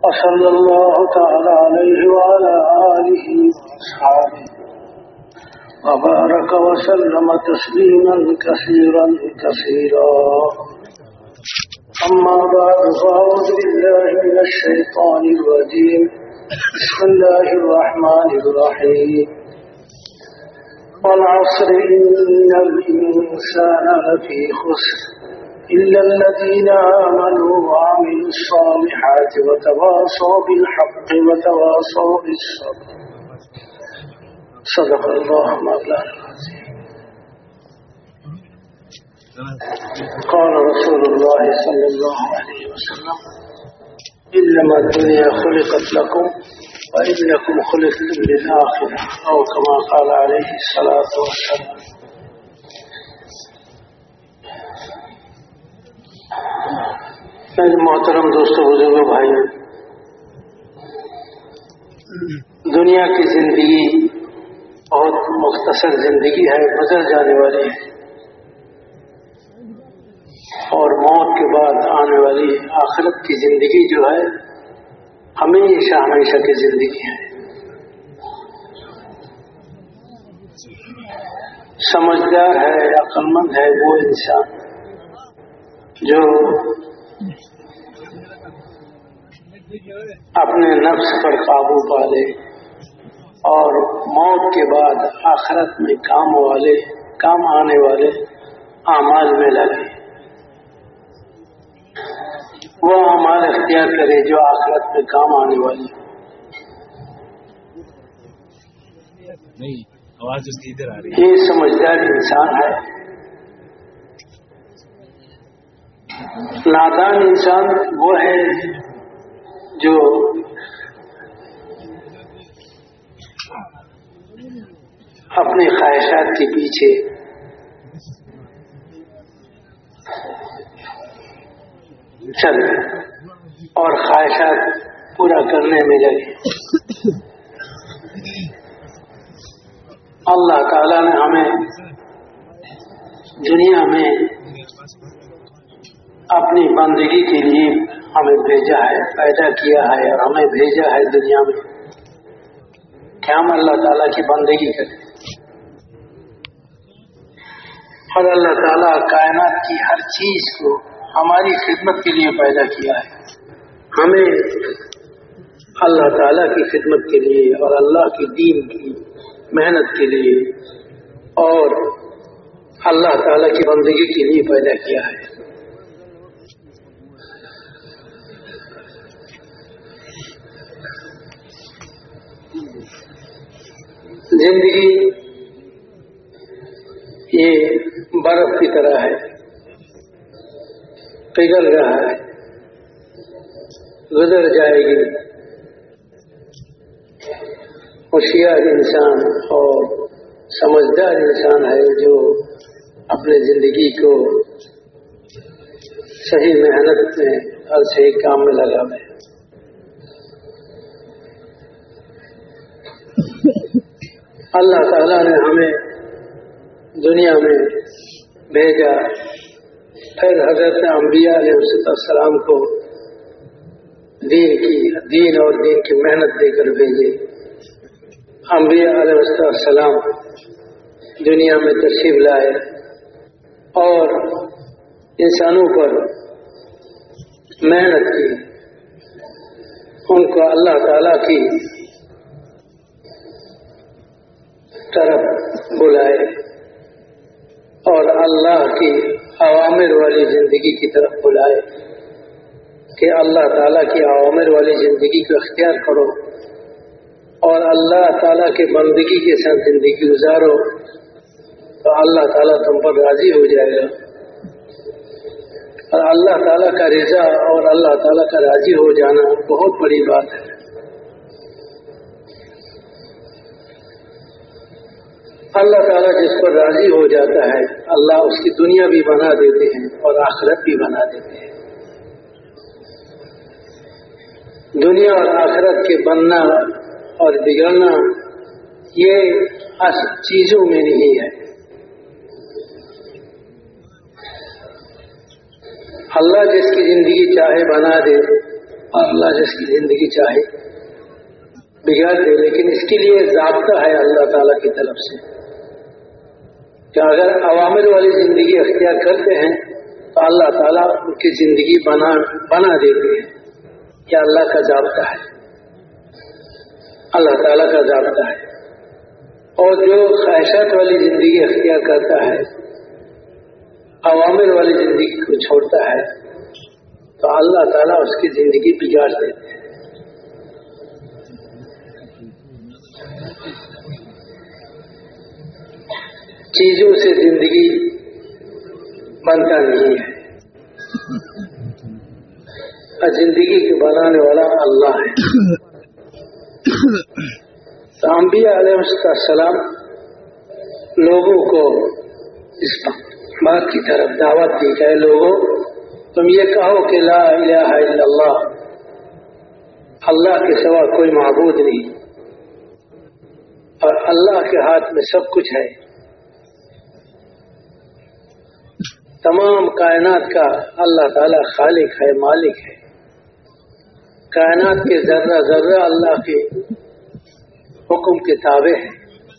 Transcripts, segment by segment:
وصلى الله تعالى عليه وعلى آله وأصحابه وبارك وسلم تسليما كثيرا كثيرا. أما بعد فأعوذ بالله من الشيطان الرجيم. بسم الله الرحمن الرحيم. والعصر إن الإنسان لفي خسر إلا الذين آمنوا وعملوا الصالحات وتواصوا بالحق وتواصوا بالصبر. صدق الله مولانا العظيم. قال رسول الله صلى الله عليه وسلم: إنما الدنيا خلقت لكم وإنكم خلقتم للآخرة، أو كما قال عليه الصلاة والسلام. میرے محترم دوستوں، بزرگوں، بھائیوں، دنیا کی زندگی بہت مختصر زندگی ہے، گزر جانے والی ہے، اور موت کے بعد آنے والی آخرت کی زندگی جو ہے ہمیشہ ہمیشہ کی زندگی ہے. سمجھدار ہے، عقل مند ہے وہ انسان جو اپنے نفس پر قابو پا لے اور موت کے بعد آخرت میں کام آنے والے اعمال میں لگے، وہ اعمال اختیار کرے جو آخرت میں کام آنے والی. یہ سمجھدار انسان ہے. نادان انسان وہ ہے جو اپنی خواہشات کے پیچھے چل اور خواہشات پورا کرنے میں لگے. اللہ تعالیٰ نے ہمیں دنیا میں اپنی بندگی کے لیے ہمیں بھیجا ہے، پیدا کیا ہے اور ہمیں بھیجا ہے دنیا میں کہ ہم اللہ تعالیٰ کی بندگی کریں. اور اللہ تعالیٰ کائنات کی ہر چیز کو ہماری خدمت کے لیے پیدا کیا ہے. ہمیں اللہ تعالیٰ کی خدمت کے لیے اور اللہ کے دین کی محنت کے لیے اور اللہ تعالیٰ کی بندگی کے لیے پیدا کیا ہے. زندگی یہ برف کی طرح ہے، پگھل رہا ہے، گزر جائے گی. ہوشیار انسان اور سمجھدار انسان ہے جو اپنے زندگی کو صحیح محنت میں اور صحیح کام میں لگاوے. اللہ تعالیٰ نے ہمیں دنیا میں بھیجا، پھر حضرت انبیاء علیہ السلام کو دین اور دین کی محنت دے کر بھیجے. انبیاء علیہ السلام دنیا میں تشریف لائے اور انسانوں پر محنت کی، ان کو اللہ تعالیٰ کی طرف بلائے اور اللہ کی اوامر والی زندگی کی طرف بلائے کہ اللہ تعالیٰ کی اوامر والی زندگی کو اختیار کرو اور اللہ تعالیٰ کے بندگی کے ساتھ زندگی گزارو تو اللہ تعالیٰ تم پر راضی ہو جائے گا. اور اللہ تعالیٰ کا رضا اور اللہ تعالیٰ کا راضی ہو جانا بہت بڑی بات ہے. اللہ تعالیٰ جس پر راضی ہو جاتا ہے اللہ اس کی دنیا بھی بنا دیتے ہیں اور آخرت بھی بنا دیتے ہیں. دنیا اور آخرت کے بننا اور بگڑنا یہ اصل چیزوں میں نہیں ہے. اللہ جس کی زندگی چاہے بنا دے اور اللہ جس کی زندگی چاہے بگاڑ دے، لیکن اس کے لیے ضابطہ ہے اللہ تعالیٰ کی طرف سے کہ اگر عوامر والی زندگی اختیار کرتے ہیں تو اللہ تعالیٰ ان کی زندگی بنا دیتے ہیں. یہ اللہ کا ضابطہ ہے، اللہ تعالیٰ کا ضابطہ ہے. اور جو خواہشات والی زندگی اختیار کرتا ہے، عوامر والی زندگی کو چھوڑتا ہے، تو اللہ تعالیٰ اس کی زندگی بگاڑ دیتے ہیں. چیزوں سے زندگی بنتا نہیں ہے، اور زندگی کو بنانے والا اللہ ہے. تو انبیاء علیہ السلام لوگوں کو اس بات کی طرف دعوت دی کہ لوگوں تم یہ کہو کہ لا الہ الا اللہ، اللہ کے سوا کوئی معبود نہیں، اور اللہ کے ہاتھ میں سب کچھ ہے. تمام کائنات کا اللہ تعالیٰ خالق ہے، مالک ہے. کائنات کے ذرہ ذرہ اللہ کے حکم کے تابع ہے.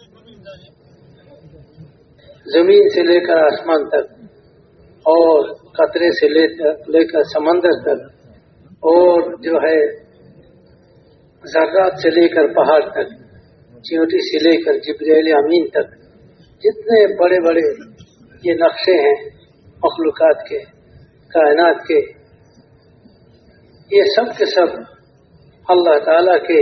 زمین سے لے کر آسمان تک، اور قطرے سے لے کر سمندر تک، اور جو ہے ذرات سے لے کر پہاڑ تک، چیونٹی سے لے کر جبریل امین تک، جتنے بڑے بڑے یہ نقشے ہیں مخلوقات کے، کائنات کے، یہ سب کے سب اللہ تعالی کے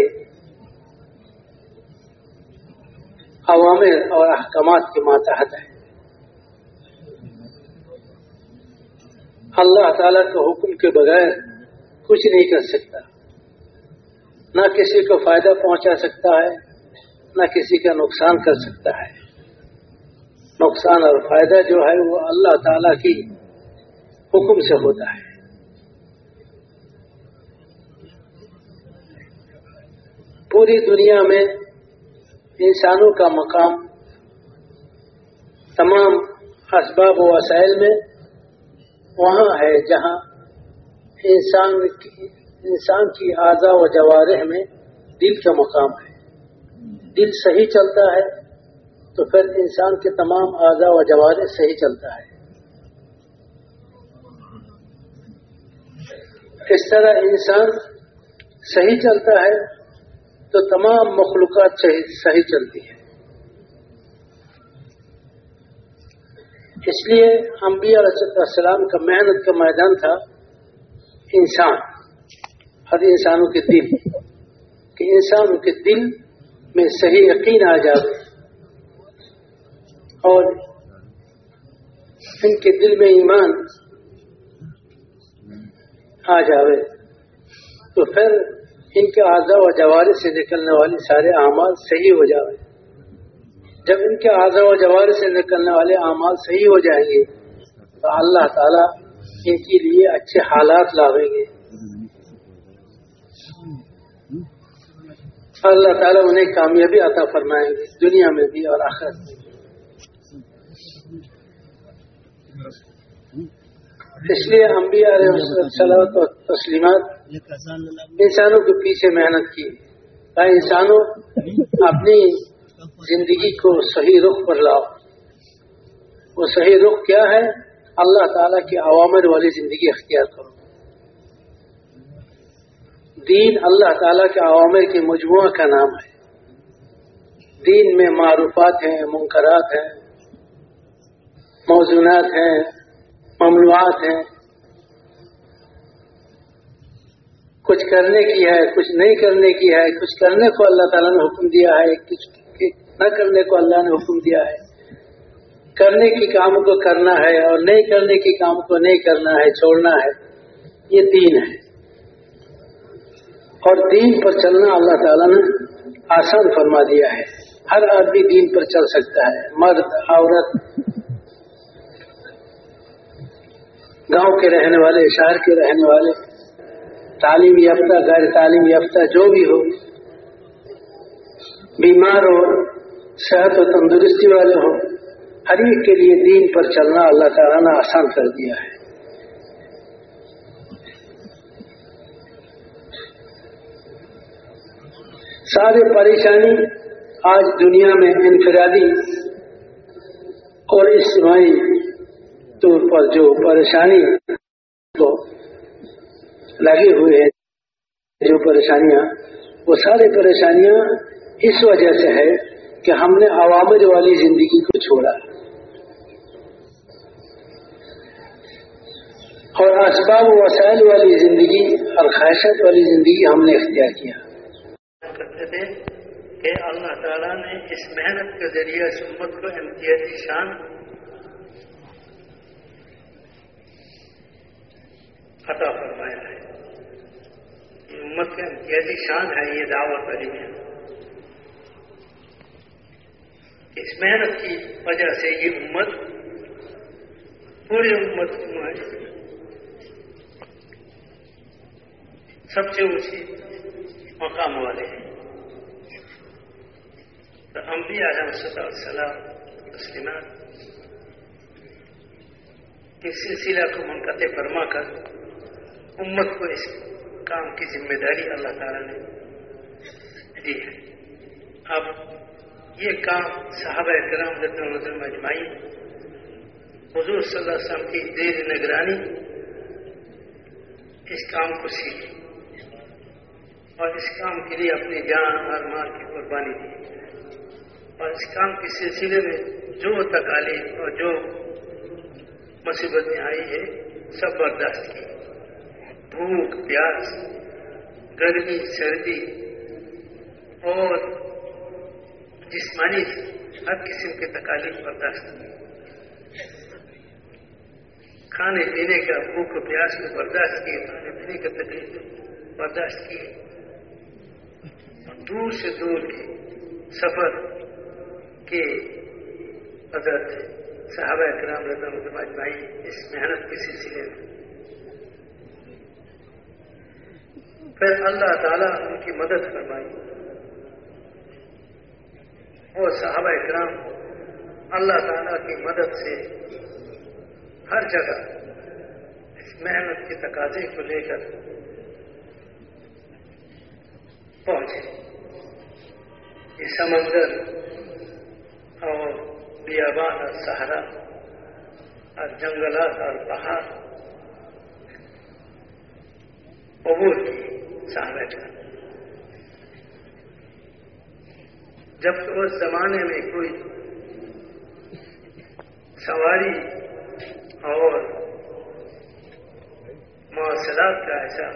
اوامر اور احکامات کے ماتحت ہے. اللہ تعالیٰ کے حکم کے بغیر کچھ نہیں کر سکتا، نہ کسی کو فائدہ پہنچا سکتا ہے، نہ کسی کا نقصان کر سکتا ہے. نقصان اور فائدہ جو ہے وہ اللہ تعالیٰ کی حکم سے ہوتا ہے. پوری دنیا میں انسانوں کا مقام تمام اسباب و وسائل میں وہاں ہے جہاں انسان کی اعضاء و جوارح میں دل کا مقام ہے. دل صحیح چلتا ہے تو پھر انسان کے تمام اعضاء و جوارح صحیح چلتا ہے. اس طرح انسان صحیح چلتا ہے تو تمام مخلوقات صحیح چلتی ہے. اس لیے انبیاء علیہ السلام کا محنت کا میدان تھا انسان، ہر انسانوں کے دل، کہ انسانوں کے دل میں صحیح یقین آ جائے اور ان کے دل میں ایمان آ جائے تو پھر ان کے اعضاء و جوارح سے نکلنے والی سارے اعمال صحیح ہو جائے. جب ان کے اعضاء و جوارح سے نکلنے والے اعمال صحیح ہو جائیں گے تو اللہ تعالیٰ ان کے لیے اچھے حالات لاویں گے. اللہ تعالیٰ انہیں کامیابی عطا فرمائیں گے دنیا میں بھی اور آخرت میں. اس لیے انبیاء علیہ الصلوۃ و تسلیمات انسانوں کے پیچھے محنت کی کہ انسانوں اپنی زندگی کو صحیح رخ پر لاؤ. وہ صحیح رخ کیا ہے؟ اللہ تعالیٰ کی اوامر والی زندگی اختیار کرو. دین اللہ تعالیٰ کے اوامر کے مجموعہ کا نام ہے. دین میں معروفات ہیں، منکرات ہیں، موزونات ہیں، ممنوعات ہیں. کچھ کرنے کی ہے، کچھ نہیں کرنے کی ہے. کچھ کرنے کو اللہ تعالیٰ نے حکم دیا ہے، کچھ نہ کرنے کو اللہ نے حکم دیا ہے. کرنے کی کام کو کرنا ہے اور نہیں کرنے کی کام کو نہیں کرنا ہے، چھوڑنا ہے. یہ دین ہے. اور دین پر چلنا اللہ تعالیٰ نے آسان فرما دیا ہے. ہر آدمی دین پر چل سکتا ہے، مرد، عورت، گاؤں کے رہنے والے، شہر کے رہنے والے، تعلیم یافتہ، غیر تعلیم یافتہ، جو بھی ہو، بیمار ہو، صحت و تندرستی والے ہو، ہر ایک کے لیے دین پر چلنا اللہ تعالیٰ نے آسان کر دیا ہے. ساری پریشانی آج دنیا میں انفرادی اور اجتماعی طور پر جو پریشانی کو لگے ہوئے ہیں، جو پریشانیاں، وہ ساری پریشانیاں اس وجہ سے ہے کہ ہم نے عوامر والی زندگی کو چھوڑا اور اسباب و وسائل والی زندگی اور خواہشات والی زندگی ہم نے اختیار کیا. کرتے تھے کہ اللہ تعالیٰ نے اس محنت کے ذریعے اس امت کو امتیازی شان عطا فرمایا ہے. یہ امت کا امتیازی شان ہے یہ دعوت والی محنت. اس محنت کی وجہ سے یہ امت پوری امت سب سے اونچی مقام والے ہیں. تو انبیاء علیہ السلام تسلیمات کے سلسلہ کو منقطع فرما کر امت کو اس کام کی ذمہ داری اللہ تعالیٰ نے دی ہے. اب یہ کام صحابہ کرام رضی اللہ عنہم اجمعین حضور صلی اللہ علیہ وسلم کی زیر نگرانی اس کام کو سیکھی اور اس کام کے لیے اپنی جان اور مال کی قربانی دی اور اس کام کے سلسلے میں جو تکالیف اور جو مصیبتیں آئی ہے سب برداشت کی. بھوک پیاس، گرمی سردی اور جسمانی ہر قسم کے تکالیف برداشت کی. کھانے پینے کا بھوک و پیاس کو برداشت کی، کھانے پینے کا تکلیف برداشت کی. دور سے دور کے سفر کے حضرت صحابہ کرام رضی اللہ عنہم اجمعین اس محنت کے سلسلے میں پھر اللہ تعالیٰ ان کی مدد فرمائی اور صحابہ کرام اللہ تعالیٰ کی مدد سے ہر جگہ اس محنت کے تقاضے کو لے کر پہنچے. یہ سمندر اور بیابان اور صحرا اور جنگلات اور پہاڑ عبور کی صحابہ کرام. جب تو اس زمانے میں کوئی سواری اور مواصلات کا ایسا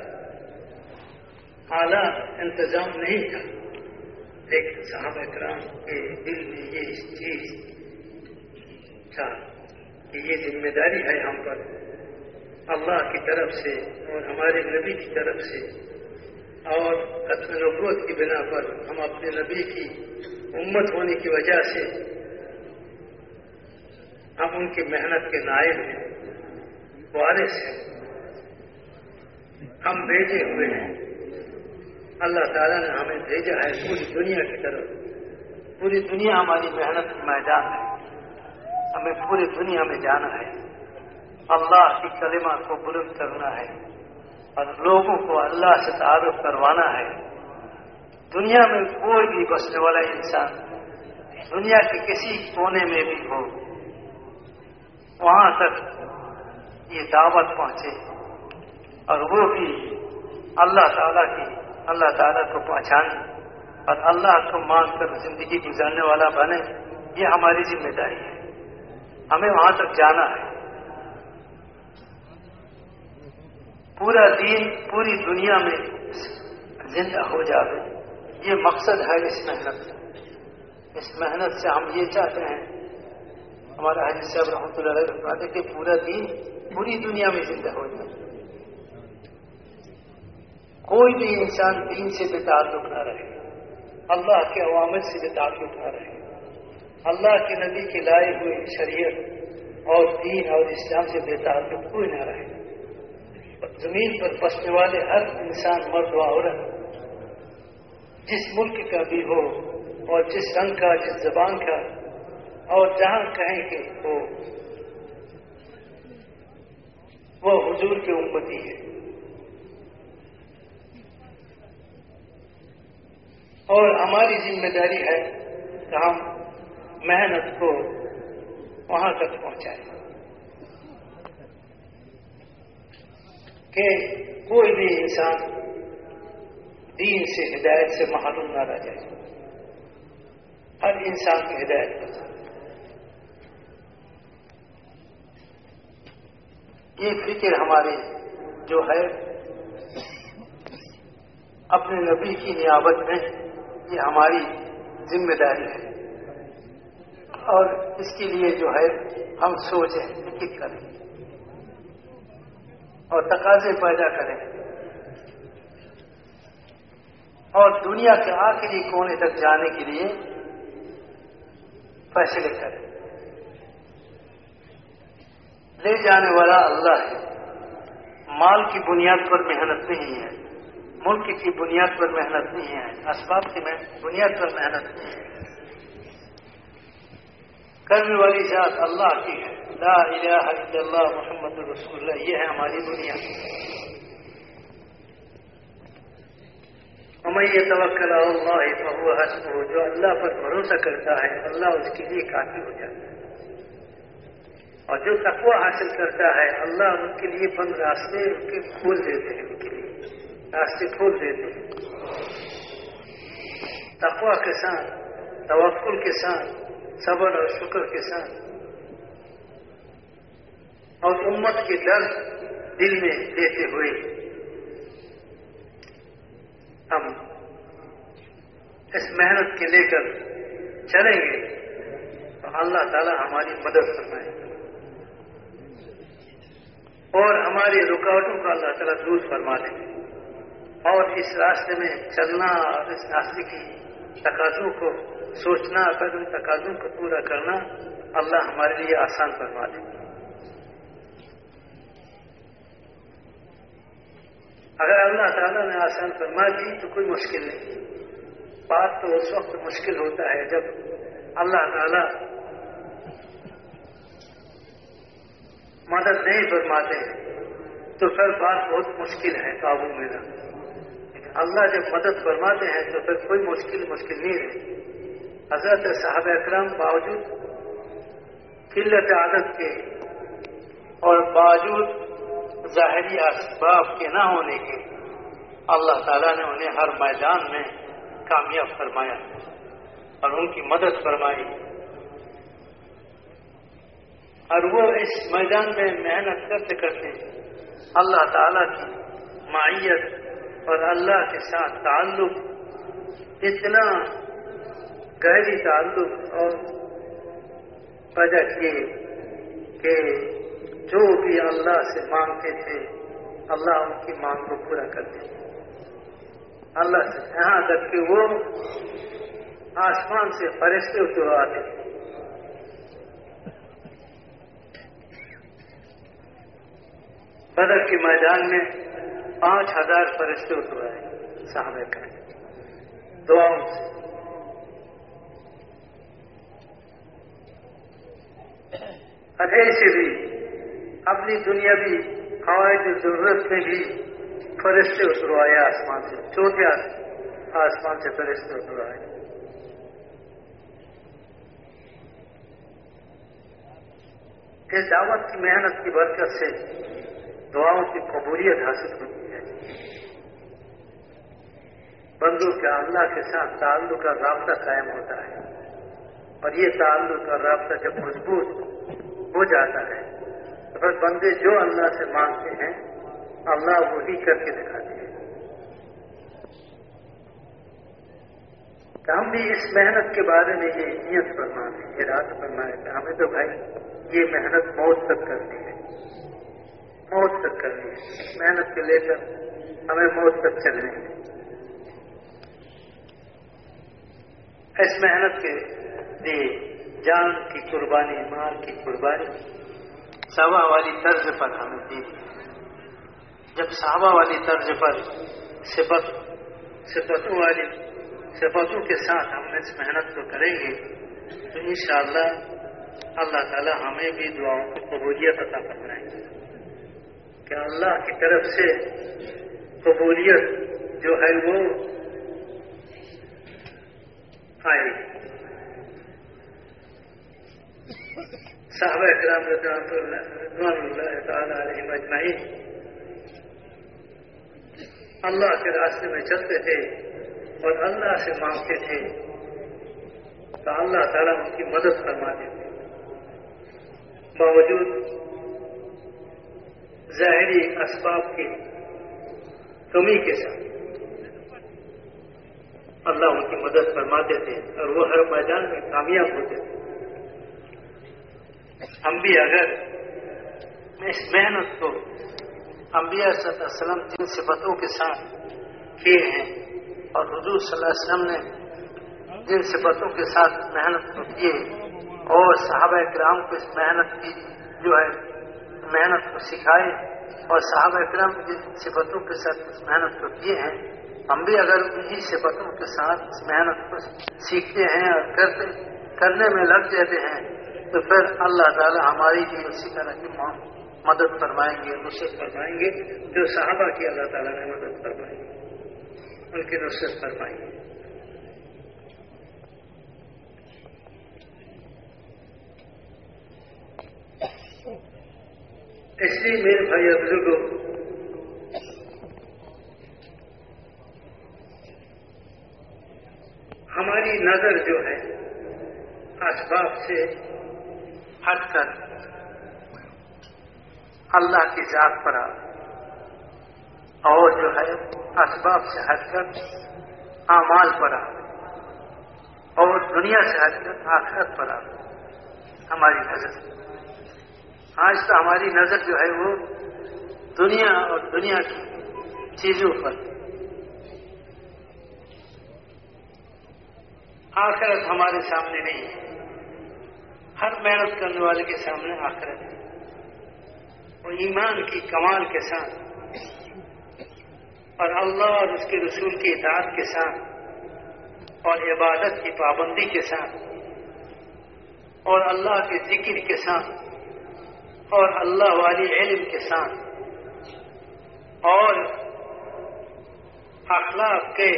اعلیٰ انتظام نہیں تھا، لیکن صحابہ کرام کے دل میں یہ چیز تھا کہ یہ ذمہ داری ہے ہم پر اللہ کی طرف سے اور ہمارے نبی کی طرف سے، اور ختم نبوت کی بنا پر ہم اپنے نبی کی امت ہونے کی وجہ سے ہم ان کی محنت کے نائب ہیں، وارث ہیں، ہم بھیجے ہوئے ہیں. اللہ تعالیٰ نے ہمیں بھیجا ہے پوری دنیا کی طرف. پوری دنیا ہماری محنت کی میدان ہے. ہمیں پوری دنیا میں جانا ہے، اللہ کی کلمہ کو بلند کرنا ہے اور لوگوں کو اللہ سے تعارف کروانا ہے. دنیا میں کوئی بھی بسنے والا انسان دنیا کے کسی کونے میں بھی ہو، وہاں تک یہ دعوت پہنچے اور وہ بھی اللہ تعالیٰ کو پہچانے اور اللہ کو مان کر زندگی گزارنے والا بنے. یہ ہماری ذمہ داری ہے. ہمیں وہاں تک جانا ہے. پورا دین پوری دنیا میں زندہ ہو جائے، یہ مقصد ہے اس محنت سے. اس محنت سے ہم یہ چاہتے ہیں، ہمارا حاجی صاحب رحمۃ اللہ علیہ فرماتے کہ پورا دین پوری دنیا میں زندہ ہو جائے. کوئی بھی انسان دین سے بے تعلق نہ رہے، اللہ کے عوامل سے بے تعلق نہ رہے، اللہ کے نبی کے لائے ہوئے شریعت اور دین اور اسلام سے بے تعلق کوئی نہ رہے. زمین پر بسنے والے ہر انسان، مرد و عورت، جس ملک کا بھی ہو اور جس رنگ کا، جس زبان کا، اور جہاں کہیں کہ وہ حضور کے امتی ہے. اور ہماری ذمہ داری ہے کہ ہم محنت کو وہاں تک پہنچائیں کہ کوئی بھی انسان دین سے ہدایت سے محروم نہ رہ جائے. ہر انسان کی ہدایت پسند. یہ فکر ہماری جو ہے اپنے نبی کی نیابت میں یہ ہماری ذمہ داری ہے اور اس کے لیے جو ہے ہم سوچیں فکر کریں اور تقاضے پیدا کریں اور دنیا کے آخری کونے تک جانے کے لیے فیصلے کریں. لے جانے والا اللہ ہے. مال کی بنیاد پر محنت نہیں ہے, ملک کی بنیاد پر محنت نہیں ہے, اسباب کی بنیاد پر محنت نہیں ہے. کرنے والی ذات اللہ کی ہے. لا الہ الا اللہ محمد رسول اللہ, یہ ہے ہماری دنیا. ومن يتوکل علی اللہ فهو حسبہ, جو اللہ پر بھروسہ کرتا ہے اللہ اس کے لیے کافی ہو جاتا ہے. اور جو تقوی حاصل کرتا ہے اللہ ان کے لیے بند راستے ان کے کھول دیتے ہیں, ان کے لیے راستے کھول دیتے ہیں. تقوی کے ساتھ, توکل کے ساتھ, صبر اور شکر کے ساتھ اور امت کے درد دل میں لیتے ہوئے ہم اس محنت کے لے کر چلیں گے تو اللہ تعالی ہماری مدد فرمائے اور ہماری رکاوٹوں کا اللہ تعالیٰ دور فرما دے اور اس راستے میں چلنا اور اس راستے کی تقاضوں کو سوچنا اور ان تقاضوں کو پورا کرنا اللہ ہمارے لیے آسان فرما دے. اگر اللہ تعالیٰ نے آسان فرما دی تو کوئی مشکل نہیں. بات تو اس وقت مشکل ہوتا ہے جب اللہ تعالیٰ مدد نہیں فرماتے ہیں تو پھر بات بہت مشکل ہے قابو میں لانا. اللہ جب مدد فرماتے ہیں تو پھر کوئی مشکل نہیں ہے. حضرت صحابہ اکرام باوجود قلت عادت کے اور باوجود ظاہری اسباب کے نہ ہونے کے اللہ تعالیٰ نے انہیں ہر میدان میں کامیاب فرمایا اور ان کی مدد فرمائی. اور وہ اس میدان میں محنت کرتے کرتے اللہ تعالیٰ کی معیت اور اللہ کے ساتھ تعلق, اتنا گہری تعلق اور پیدا کیے کہ جو بھی اللہ سے مانگتے تھے اللہ ان کی مانگ کو پورا کرتے تھے. اللہ سے یہاں تک کہ وہ آسمان سے فرشتے اتر آتے تھے. بدر کے میدان میں 5000 فرشتے اتر آئے صحابہ کرام دعاؤں سے. اور ایسے بھی اپنی دنیاوی حوائج ضرورت میں بھی فرشتے اتروائے آسمان سے, چوتھے آسمان سے فرشتے اتروائے. اس دعوت کی محنت کی برکت سے دعاؤں کی قبولیت حاصل ہوتی ہے. بندوں کا اللہ کے ساتھ تعلق کا رابطہ قائم ہوتا ہے اور یہ تعلق کا رابطہ جب مضبوط ہو جاتا ہے تو پھر بندے جو اللہ سے مانگتے ہیں اللہ وہی کر کے دکھاتے ہیں. کہ ہم بھی اس محنت کے بارے میں یہ نیت فرمائیں, ارادہ فرمائیں کہ ہمیں تو بھائی یہ محنت موت تک کرنی ہے, موت تک کرنی ہے. محنت کے لے کر ہمیں موت تک چلنے ہے. اس محنت کے لیے جان کی قربانی, مال کی قربانی صحابہ والی طرز پر ہمیں دی. جب صحابہ والی طرز پر صفتوں کے ساتھ ہم اس محنت کو کریں گے تو انشاءاللہ اللہ تعالی ہمیں بھی دعاؤں کو قبولیت عطا فرمائیں گے. کہ اللہ کی طرف سے قبولیت جو ہے وہ آئی. صحابہ کرام رضوان اللہ تعالی علیہم اجمعین اللہ کے راستے میں چلتے تھے اور اللہ سے مانگتے تھے تو اللہ تعالیٰ ان کی مدد فرماتے تھے. باوجود ظاہری اسباب کی کمی کے ساتھ اللہ ان کی مدد فرماتے تھے اور وہ ہر میدان میں کامیاب ہوتے تھے. ہم بھی اگر اس محنت کو انبیاء صلی اللہ علیہ وسلم جن صفتوں کے ساتھ کیے ہیں اور حضور صلی اللہ علیہ وسلم نے جن صفتوں کے ساتھ محنت کو کیے اور صحابہ کرام کو اس محنت کی جو ہے محنت کو سکھائے اور صحابہ کرام جن صفتوں کے ساتھ اس محنت کو کیے ہیں ہم بھی اگر انہی صفتوں کے ساتھ اس محنت کو سیکھتے ہیں اور کرنے میں لگ جاتے ہیں تو پھر اللہ تعالی ہماری بھی اسی طرح کی مدد فرمائیں گے, نصرت فرمائیں گے جو صحابہ کی اللہ تعالیٰ نے مدد فرمائی, ان کی نصرت فرمائیں گے. اس لیے میرے بھائی بزرگوں ہماری نظر جو ہے اسباب سے ہٹ کر اللہ کی ذات پر اور جو ہے اسباب سے ہٹ کر اعمال پر اور دنیا سے ہٹ کر آخرت پر ہماری نظر. آج تو ہماری نظر جو ہے وہ دنیا اور دنیا کی چیزوں پر, آخرت ہمارے سامنے نہیں ہے. ہر محنت کرنے والے کے سامنے آخرت ہے. اور ایمان کی کمال کے ساتھ اور اللہ اور اس کے رسول کی اطاعت کے ساتھ اور عبادت کی پابندی کے ساتھ اور اللہ کے ذکر کے ساتھ اور اللہ والی علم کے ساتھ اور اخلاق کے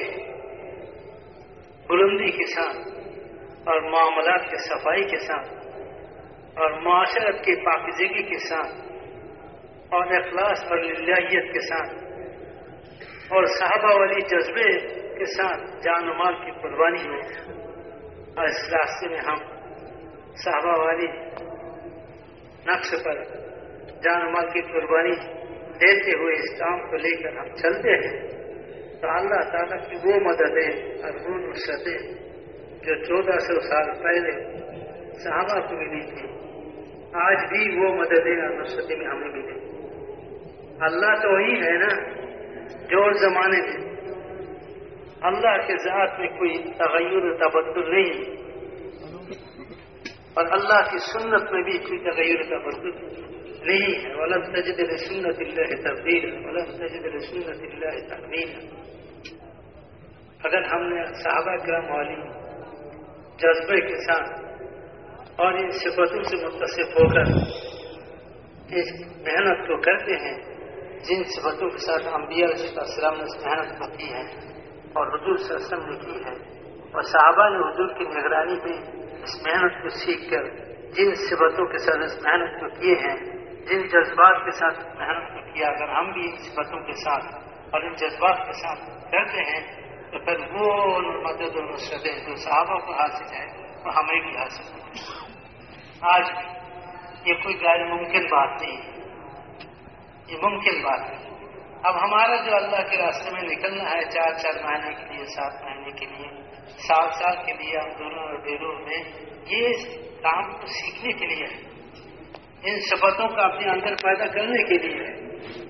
بلندی کے ساتھ اور معاملات کے صفائی کے ساتھ اور معاشرت کی پاکیزگی کے ساتھ اور اخلاص اور للہیت کے ساتھ اور صحابہ والی جذبے کے ساتھ جان و مال کی قربانی ہو. اور اس راستے میں ہم صحابہ والی نقش پر جان و مال کی قربانی دیتے ہوئے اس کام کو لے کر ہم چلتے ہیں تو اللہ تعالیٰ کی وہ مددیں اور وہ نصرتیں جو 1400 سال پہلے صحابہ کو ملی تھی آج بھی وہ مددیں اور نصرتیں میں ہمیں ملیں. اللہ تو وہی ہے نا جو زمانے میں اللہ کے ذات میں کوئی تغیر و تبدل نہیں اور اللہ کی سنت میں بھی کوئی تغیر و تبدل نہیں ہے. وَلَمْ تَجِدْ لِسُنَّةِ اللَّهِ تَبْدِيلًا وَلَمْ تَجِدْ لِسُنَّةِ اللَّهِ تَحْوِيلًا. اگر ہم نے صحابہ کرام والی جذبے کے ساتھ اور ان صفتوں سے متصف ہو کر اس محنت کو کرتے ہیں جن صفتوں کے ساتھ انبیاء علیہ السلام نے اس محنت کو کی ہے اور حضور صلی اللہ علیہ وسلم نے کی ہے اور صحابہ نے حضور کی نگرانی میں اس محنت کو سیکھ کر جن صفتوں کے ساتھ اس محنت کو کیے ہیں, جن جذبات کے ساتھ محنت کو کیا, اگر ہم بھی ان صفتوں کے ساتھ اور ان جذبات کے ساتھ کرتے ہیں تو پھر وہ مدد و نصرتیں جو صحابہ کو حاصل ہے وہ ہمیں بھی حاصل ہے. آج بھی یہ کوئی غیر ممکن بات نہیں ہے, یہ ممکن بات ہے. اب ہمارا جو اللہ کے راستے میں نکلنا ہے 4 مہینے کے لیے, 7 مہینے کے لیے, 7 سال کے لیے اندرون اور بیرون میں, یہ کام کو سیکھنے کے لیے ہے, ان صفتوں کا اپنے اندر پیدا کرنے کے لیے ہے.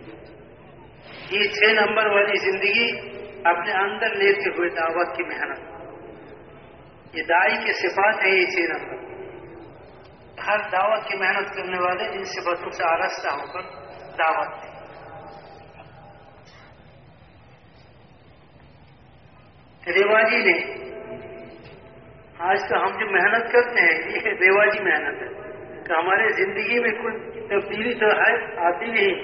یہ 6 نمبر والی زندگی اپنے اندر لیتے ہوئے دعوت کی محنت, یہ دائی کے صفات ہیں. یہ 6 نمبر ہر دعوت کی محنت کرنے والے ان صفتوں سے آراستہ ہو کر دعوت دیں. ریواجی نے آج تو ہم جو محنت کرتے ہیں یہ ریواجی محنت ہے کہ ہمارے زندگی میں کوئی تبدیلی تو ہے آتی نہیں,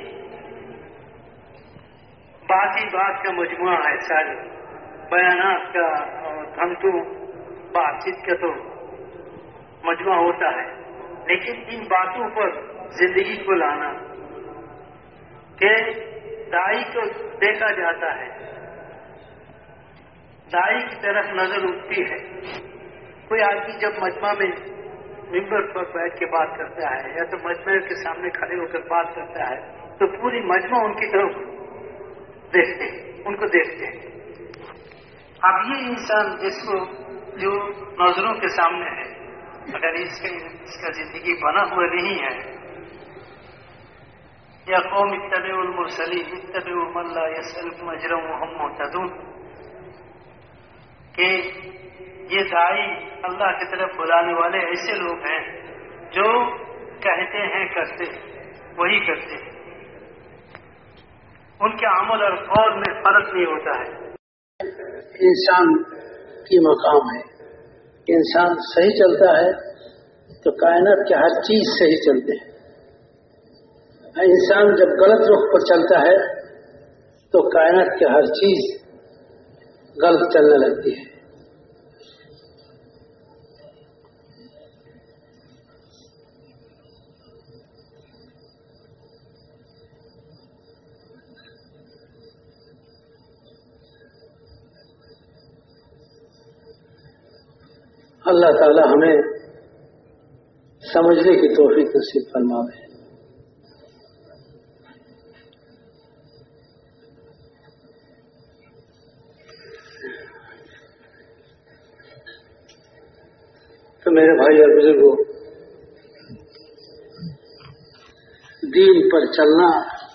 بات ہی بات کا مجموعہ ہے, سارے بیانات کا اور دھمکوں बात चीत का तो मजमा होता है, लेकिन इन बातों पर जिंदगी को लाना कि दाई को देखा जाता है, दाई की तरफ नजर उठती है। कोई आदमी जब मजमा में मिंबर पर बैठ के बात करता है या तो मजमे के सामने खड़े होकर बात करता है तो पूरी मजमा उनकी तरफ देखते हैं, उनको देखते हैं। अब ये इंसान जिसको जो नजरों के सामने है, अगर इसका जिंदगी बना हुआ नहीं है, या कौम इत्तबिउल मुरसलीन इत्तबिउ मन ला यसअलकुम अजरन व हुम मुहतदून, कि ये दाई अल्लाह की तरफ बुलाने वाले ऐसे लोग हैं जो कहते हैं करते वही करते हैं, उनके अमल और कौल में फर्क नहीं होता है। इंसान की मकाम है, इंसान सही चलता है तो कायनात के हर चीज सही चलते हैं। इंसान जब गलत रुख पर चलता है तो कायनात की हर चीज गलत चलने लगती है। अल्लाह ताला हमें समझने की तौफीक नसीब फरमावे। तो मेरे भाई और बुजुर्गों, दीन पर चलना,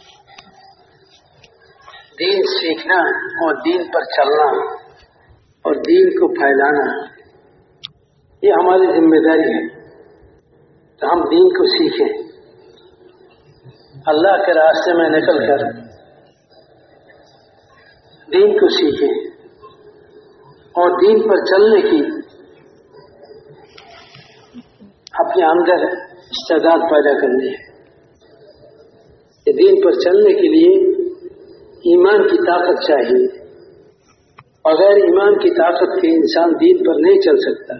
दीन सीखना और दीन पर चलना और दीन को फैलाना, ये हमारी जिम्मेदारी है। तो हम दीन को सीखें, अल्लाह के रास्ते में निकल कर दीन को सीखें और दीन पर चलने की अपने अंदर इस्तेदाद पैदा करनी है। ये दीन पर चलने के लिए ईमान की ताकत चाहिए। अगर ईमान की ताकत के इंसान दीन पर नहीं चल सकता।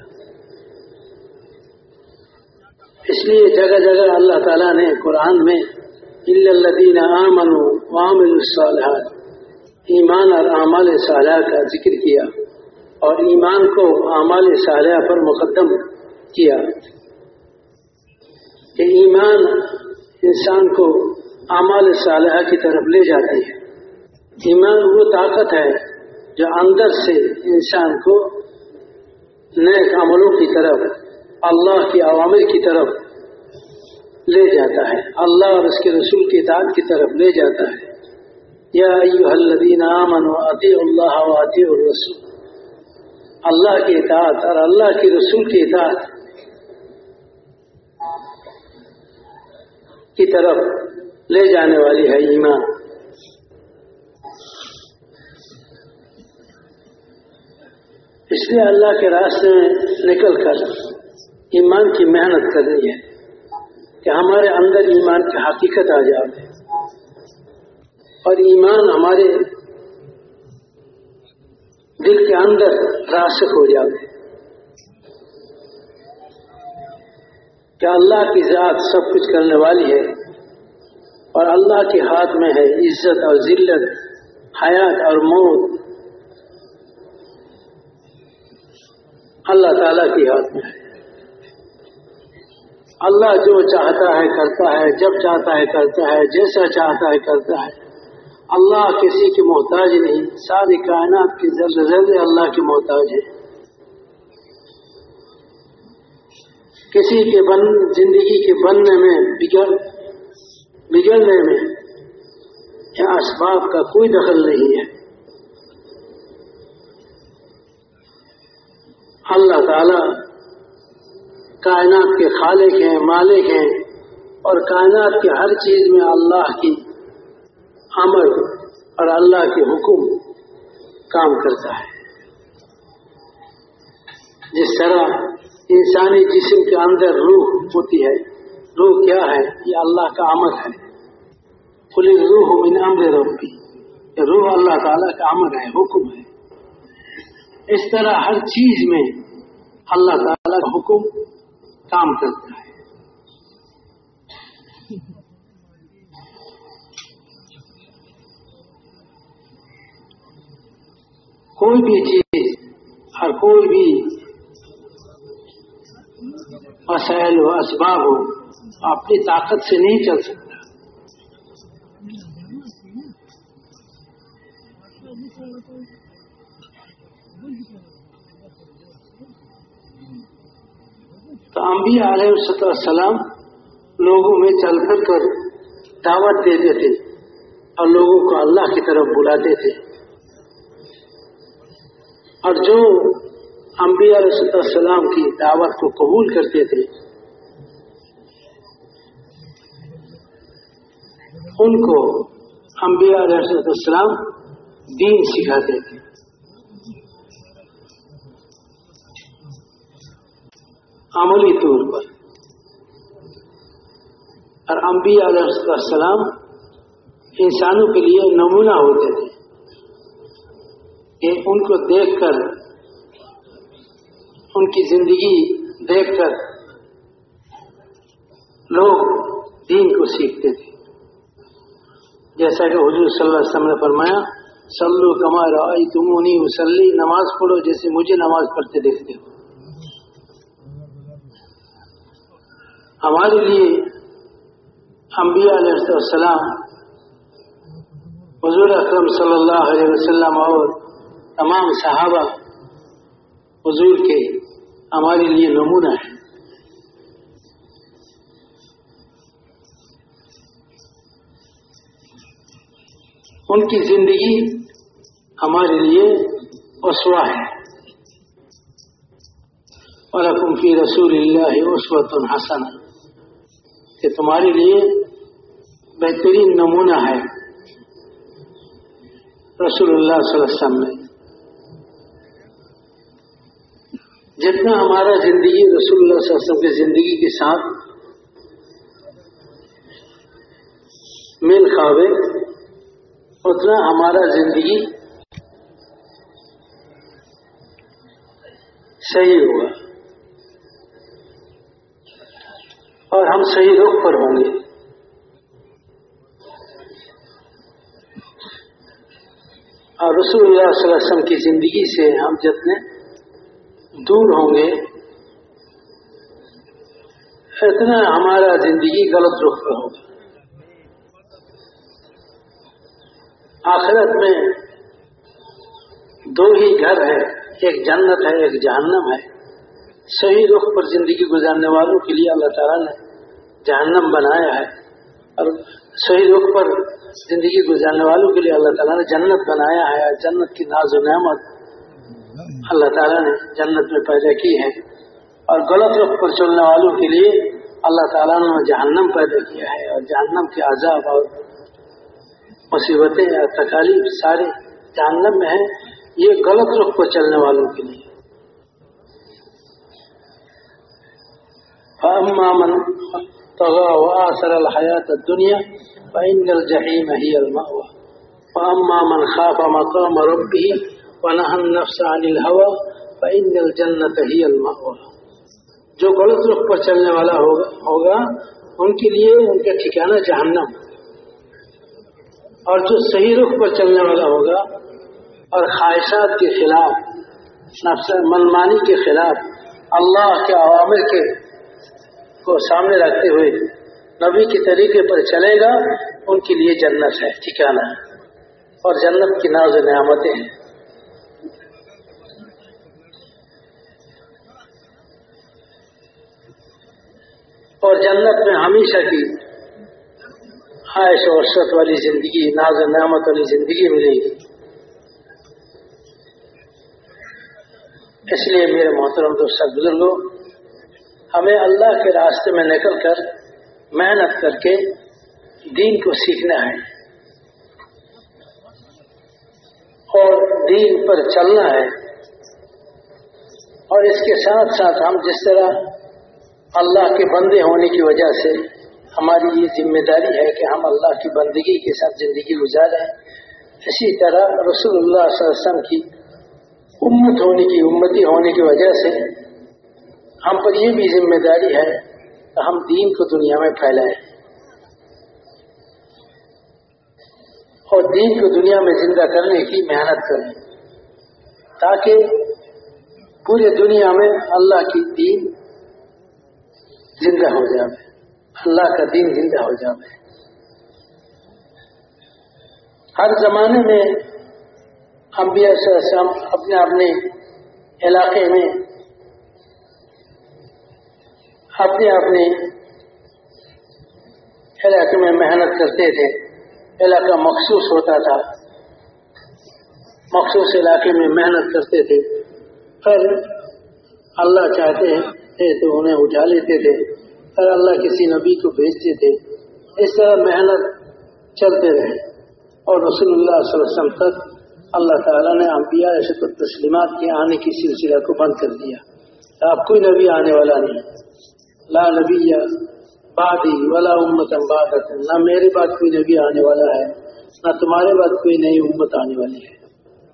इसलिए जगह जगह अल्लाह ताला ने कुरान में इल्लल्लज़ीना आमनू व अमिलुस्सालिहात, ईमान और आमाल सालिहा का जिक्र किया और ईमान को आमाल सालिहा पर मुकद्दम किया कि ईमान इंसान को आमाल सालिहा की तरफ ले जाती है। ईमान वो ताकत है जो अंदर से इंसान को नेक अमलों की तरफ, अल्लाह की अवामिर की तरफ ले जाता है, अल्लाह और उसके रसूल की इताअत की तरफ ले जाता है। या अय्युहल्लज़ीना आमनू अतीउल्लाह व अतीउर रसूल, अल्लाह की इताअत और अल्लाह के रसूल की इताअत की तरफ ले जाने वाली है ईमान। इसलिए अल्लाह के रास्ते में निकल कर ईमान की मेहनत करनी है कि हमारे अंदर ईमान की हकीकत आ जाए और ईमान हमारे दिल के अंदर रासिख हो जाए कि अल्लाह की जात सब कुछ करने वाली है और अल्लाह के हाथ में है इज्जत और जिल्लत, हयात और मौत अल्लाह ताला के हाथ में है। अल्लाह जो चाहता है करता है, जब चाहता है करता है, जैसा चाहता है करता है। अल्लाह किसी की मोहताज नहीं, सारी कायनात की जर्रे जर्रे अल्लाह की मोहताज है। किसी के जिंदगी के बनने में, बिगड़ने में या असबाब का कोई दखल नहीं है। अल्लाह ताला कायनात के खालिक हैं, मालिक हैं और कायनात की हर चीज में अल्लाह की अमर और अल्लाह के हुक्म काम करता है। जिस तरह इंसानी जिस्म के अंदर रूह होती है, रूह क्या है? ये अल्लाह का अमर है। कुल रूह मिन अम्र रब्बी, रूह अल्लाह ताला का अमर है, हुक्म है। इस तरह हर चीज में اللہ تعالیٰ کا حکم کام کرتا ہے. کوئی بھی چیز اور کوئی بھی وسائل و اسباب ہو اپنی طاقت سے نہیں چل سکتا. تو انبیاء علیہ السلام لوگوں میں چل کر دعوت دیتے تھے اور لوگوں کو اللہ کی طرف بلاتے تھے. اور جو انبیاء علیہ السلام کی دعوت کو قبول کرتے تھے ان کو انبیاء علیہ السلام دین سکھاتے تھے. عملی طور پر. اور انبیاء علیہ السلام انسانوں کے لیے نمونہ ہوتے تھے کہ ان کو دیکھ کر ان کی زندگی دیکھ کر لوگ دین کو سیکھتے تھے. جیسا کہ حضور صلی اللہ علیہ وسلم نے فرمایا صلو کما رأیتمونی اصلی، نماز پڑھو جیسے مجھے نماز پڑھتے دیکھتے ہو. ہمارے لیے انبیاء علیہ السلام حضور اکرم صلی اللہ علیہ وسلم اور تمام صحابہ حضور کے ہمارے لیے نمونہ ہے. ان کی زندگی ہمارے لیے اسوہ ہے. وَلَكُمْ فِي رَسُولِ اللَّهِ أُسْوَةٌ حَسَنَةٌ، کہ تمہارے لیے بہترین نمونہ ہے رسول اللہ صلی اللہ علیہ وسلم میں. جتنا ہمارا زندگی رسول اللہ صلی اللہ علیہ وسلم کی زندگی کے ساتھ میل کھاوے اتنا ہمارا زندگی صحیح ہوگا اور ہم صحیح رخ پر ہوں گے. اور رسول اللہ صلی اللہ علیہ وسلم کی زندگی سے ہم جتنے دور ہوں گے اتنا ہمارا زندگی غلط رخ پر ہوگا. آخرت میں دو ہی گھر ہے، ایک جنت ہے ایک جہنم ہے. صحیح رخ پر زندگی گزارنے والوں کے لیے اللہ تعالیٰ نے جہنم بنایا ہے اور صحیح رخ پر زندگی گزارنے والوں کے لیے اللہ تعالیٰ نے جنت بنایا ہے. جنت کی ناز و نعمت اللہ تعالیٰ نے جنت میں پیدا کی ہے. اور غلط رخ پر چلنے والوں کے لیے اللہ تعالیٰ نے جہنم پیدا کیا ہے. اور جہنم کے عذاب اور مصیبتیں اور تکالیف سارے جہنم میں ہیں. یہ غلط رخ پر چلنے والوں کے لیے. فَأَمَّا مَنْ طَغَى وَآثَرَ الْحَيَاةَ الدُّنْيَا فَإِنَّ الْجَحِيمَ هِيَ الْمَأْوَى وَأَمَّا مَنْ خَافَ مَقَامَ رَبِّهِ وَنَهَى النَّفْسَ عَنِ الْهَوَى فَإِنَّ الْجَنَّةَ هِيَ الْمَأْوَى. جو غلط رخ پر چلنے والا ہوگا ان کے لیے ان کا ٹھکانہ جہنم، اور جو صحیح رخ پر چلنے والا ہوگا اور خواہشات کے خلاف، نفس منمانی کے خلاف، اللہ کے اوامر کو سامنے رکھتے ہوئے نبی کے طریقے پر چلے گا ان کے لیے جنت ہے ٹھکانہ ہے اور جنت کی ناز و نعمتیں ہیں. اور جنت میں ہمیشہ کی عائش و عشرت والی زندگی، ناز و نعمت والی زندگی ملے گی. اس لیے میرے محترم دوست بزرگوں، ہمیں اللہ کے راستے میں نکل کر محنت کر کے دین کو سیکھنا ہے اور دین پر چلنا ہے. اور اس کے ساتھ ساتھ ہم جس طرح اللہ کے بندے ہونے کی وجہ سے ہماری یہ ذمہ داری ہے کہ ہم اللہ کی بندگی کے ساتھ زندگی گزاریں، اسی طرح رسول اللہ صلی اللہ علیہ وسلم کی امتی ہونے کی وجہ سے ہم پر یہ بھی ذمہ داری ہے کہ ہم دین کو دنیا میں پھیلائیں اور دین کو دنیا میں زندہ کرنے کی محنت کریں تاکہ پورے دنیا میں اللہ کی دین زندہ ہو جائے، اللہ کا دین زندہ ہو جائے۔ ہر زمانے میں انبیاء صلی اللہ علیہ وسلم اپنے اپنے علاقے میں اپنے علاقے میں محنت کرتے تھے، علاقہ مخصوص ہوتا تھا، مخصوص علاقے میں محنت کرتے تھے، پھر اللہ چاہتے تھے تو انہیں اٹھا لیتے تھے، پھر اللہ کسی نبی کو بھیجتے تھے۔ اس طرح محنت چلتے رہے اور رسول اللہ صلی اللہ علیہ وسلم تک اللہ تعالیٰ نے انبیاء علیہ التسلیمات کے آنے کی سلسلہ کو بند کر دیا۔ اب کوئی نبی آنے والا نہیں، لا نبی بعدی ولا امت بعدکم، نہ میرے بعد کوئی نبی آنے والا ہے، نہ تمہارے بعد کوئی نئی امت آنے والی ہے۔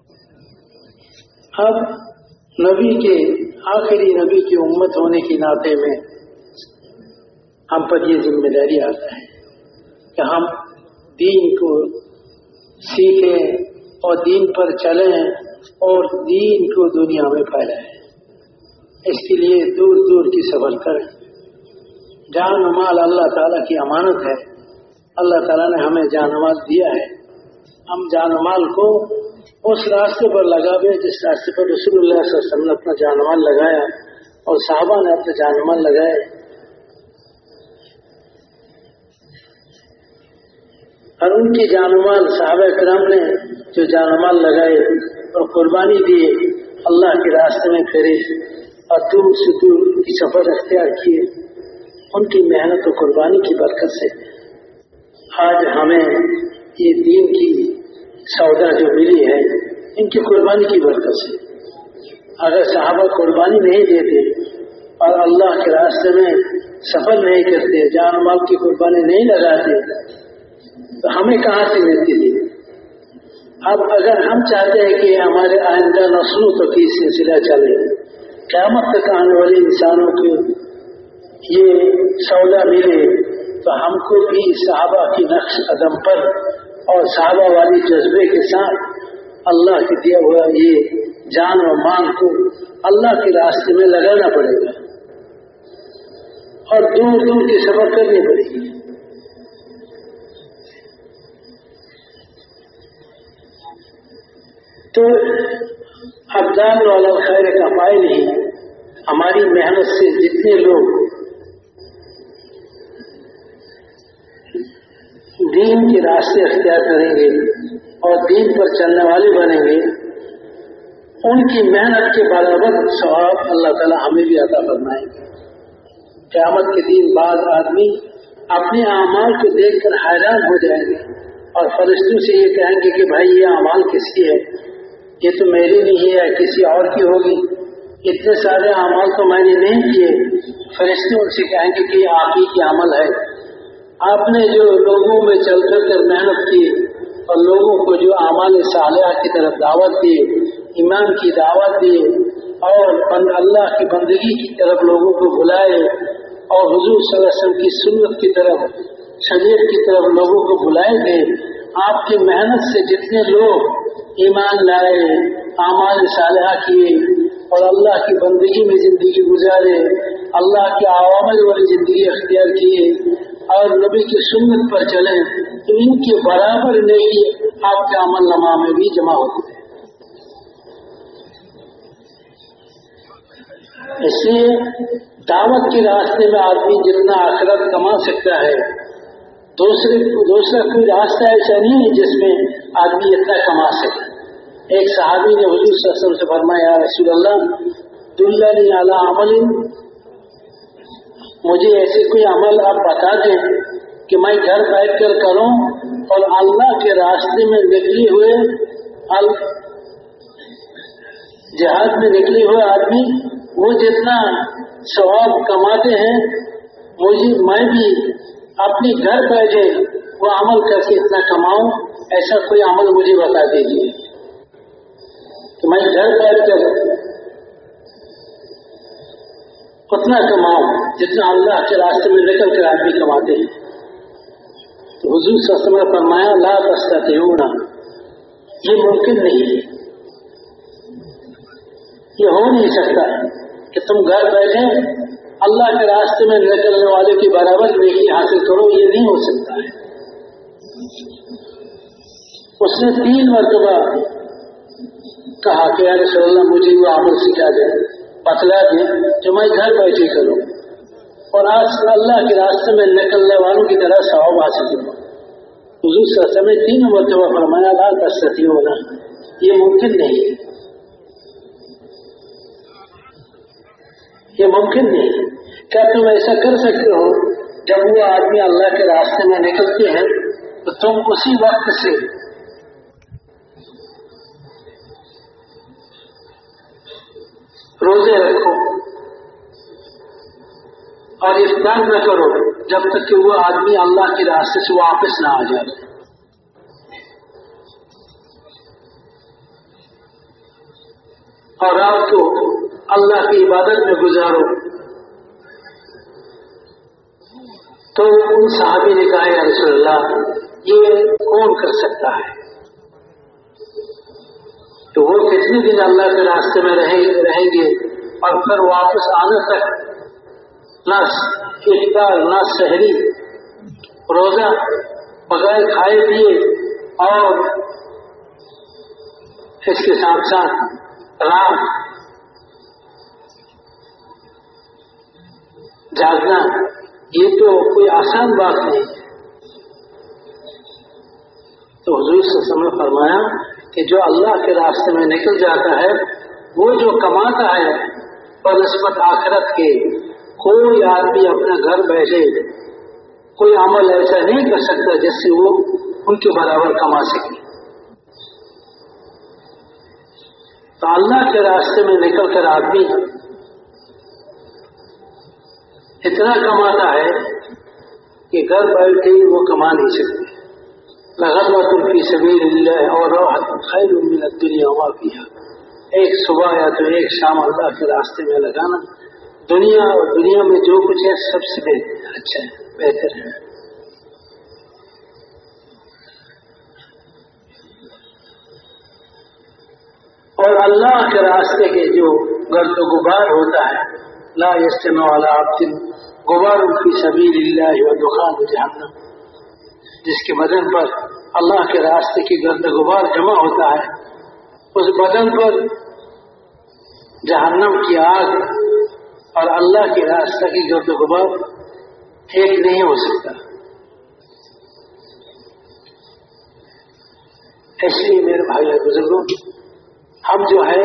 اب نبی کے آخری نبی کی امت ہونے کے ناطے میں ہم پر یہ ذمہ داری آتا ہے کہ ہم دین کو سیکھیں اور دین پر چلیں اور دین کو دنیا میں پھیلائیں۔ اس کے لیے دور دور کی سفر کریں۔ جان و مال اللہ تعالیٰ کی امانت ہے، اللہ تعالیٰ نے ہمیں جان و مال دیا ہے، ہم جان و مال کو اس راستے پر لگاوے جس راستے پر رسول اللہ صلی اللہ علیہ وسلم نے اپنا جان و مال لگایا اور صحابہ نے اپنے جان و مال لگائے۔ اور ان کی جان و مال صحابہ کرام نے جو جان و مال لگائے اور قربانی دیے، اللہ کے راستے میں پھرے اور دور سے دور کی سفر اختیار کیے، ان کی محنت و قربانی کی برکت سے آج ہمیں یہ دین کی سودا جو ملی ہے، ان کی قربانی کی برکت سے۔ اگر صحابہ قربانی نہیں دیتے اور اللہ کے راستے میں سفر نہیں کرتے، جان و مال کی قربانی نہیں لگاتے تو ہمیں کہاں سے ملتی تھی؟ اب اگر ہم چاہتے ہیں کہ ہمارے آئندہ نسلوں تک یہ سلسلہ چلے، قیامت تک آنے والے انسانوں کو یہ سودا ملے، تو ہم کو بھی صحابہ کی نقش قدم پر اور صحابہ والی جذبے کے ساتھ اللہ کے دیا ہوا یہ جان و مال کو اللہ کے راستے میں لگانا پڑے گا اور دور دور کی سفر کرنی پڑے گی۔ تو ابدال والا خیر کا پائے نہیں، ہماری محنت سے جتنے لوگ دین کے راستے اختیار کریں گے اور دین پر چلنے والے بنیں گے، ان کی محنت کے برابر ثواب اللہ تعالیٰ ہمیں بھی عطا فرمائیں گے۔ قیامت کے دن بعد آدمی اپنے اعمال کو دیکھ کر حیران ہو جائیں گے اور فرشتوں سے یہ کہیں گے کہ بھائی یہ اعمال کس کی ہے؟ یہ تو میری نہیں ہے، کسی اور کی ہوگی، اتنے سارے اعمال تو میں نے نہیں کیے۔ فرشتے ان سے کہیں گے کہ یہ آپ ہی کی عمل ہے، آپ نے جو لوگوں میں چل کر محنت کی اور لوگوں کو جو اعمال صالحہ کی طرف دعوت دی، ایمان کی دعوت دی اور اللہ کی بندگی کی طرف لوگوں کو بلائے اور حضور صلی اللہ علیہ وسلم کی سنت کی طرف، شریعت کی طرف لوگوں کو بلائے گے، آپ کی محنت سے جتنے لوگ ایمان لائے، اعمال صالحہ کیے اور اللہ کی بندگی میں زندگی گزارے، اللہ کے اوامر والی زندگی اختیار کیے اور نبی کی سنت پر چلے، تو ان کے برابر نیکی آپ کے عمل نامہ میں بھی جمع ہوتے ہیں۔ اس لیے دعوت کے راستے میں آدمی جتنا آخرت کما سکتا ہے، دوسرا کوئی راستہ ایسا نہیں ہے جس میں آدمی اتنا کما سکے۔ ایک صحابی نے حضور صلی اللہ علیہ وسلم سے فرمایا، یا رسول اللہ دلنی علی عمل، مجھے ایسے کوئی عمل آپ بتا دیں کہ میں گھر بیٹھ کر کروں اور اللہ کے راستے میں نکلے ہوئے جہاد میں نکلے ہوئے آدمی وہ جتنا ثواب کماتے ہیں میں بھی اپنے گھر بیٹھے وہ عمل کر کے اتنا کماؤں، ایسا کوئی عمل مجھے بتا دیجیے کہ میں گھر بیٹھ کر उतना कमाओ जितना अल्लाह के रास्ते में निकल कर आदमी कमाते हैं। तो हुजूर सल्लल्लाहु अलैहि वसल्लम ने फरमाया ला तस्ततिऊना, ये मुमकिन नहीं है, ये हो नहीं सकता कि तुम घर बैठे अल्लाह के रास्ते में निकलने वाले की बराबर नेकी हासिल करो, ये नहीं हो सकता है। उसने 3 मरतबा कहा कि या रसूलल्लाह मुझे वो अमल सिखा दे, बतला दे जो मैं घर बैठे करूं और आज अल्लाह के रास्ते में निकलने वालों की तरह सवाब हासिल करूं। हुजूर सल्लल्लाहु अलैहि वसल्लम ने 3 मरतबा फरमाया ला तस्ततिऊना, ये मुमकिन नहीं है, ये मुमकिन नहीं है। क्या तुम ऐसा कर सकते हो जब वो आदमी अल्लाह के रास्ते में निकलते हैं तो तुम उसी वक्त से रोजे रखो और इफ्तार न करो जब तक कि वो आदमी अल्लाह के रास्ते से वापस ना आ जाए। और रात को अल्लाह की इबादत में गुजारो। तो उन सहाबी ने कहा या रसूलल्लाह ये कौन कर सकता है? तो वो कितने दिन अल्लाह के रास्ते में रहेंगे और फिर वापस आने तक न इफ्तार न सहरी रोजा बगैर खाए पिए और इसके साथ साथ रात जागना, ये तो कोई आसान बात नहीं है। तो हुजूर सल्लल्लाहु अलैहि वसल्लम ने फरमाया कि जो अल्लाह के रास्ते में निकल जाता है वो जो कमाता है बनिस्बत आखिरत के, कोई आदमी अपने घर बैठे कोई अमल ऐसा नहीं कर सकता जिससे वो उनके बराबर कमा सके। तो अल्लाह के रास्ते में निकल कर आदमी इतना कमाता है कि घर बैठे ही वो कमा नहीं सकते। लगज़वतुन फी सबीलिल्लाह और राहतुन खैरुम मिनद दुनिया व मा फीहा, एक सुबह या तो एक शाम अल्लाह के रास्ते में लगाना दुनिया और दुनिया में जो कुछ है सबसे अच्छा है, बेहतर है। और अल्लाह के रास्ते के जो गर्द गुबार होता है ला यस्तमउ अला अब्दिन गुबारुन फी सबीलिल्लाह व दुखान जहन्नम, जिसके बदन पर अल्लाह के रास्ते की गर्द गुबार जमा होता है उस बदन पर जहन्नम की आग और अल्लाह के रास्ते की गर्द गुबार एक नहीं हो सकता। इसलिए मेरे भाई और बुजुर्गों, हम जो है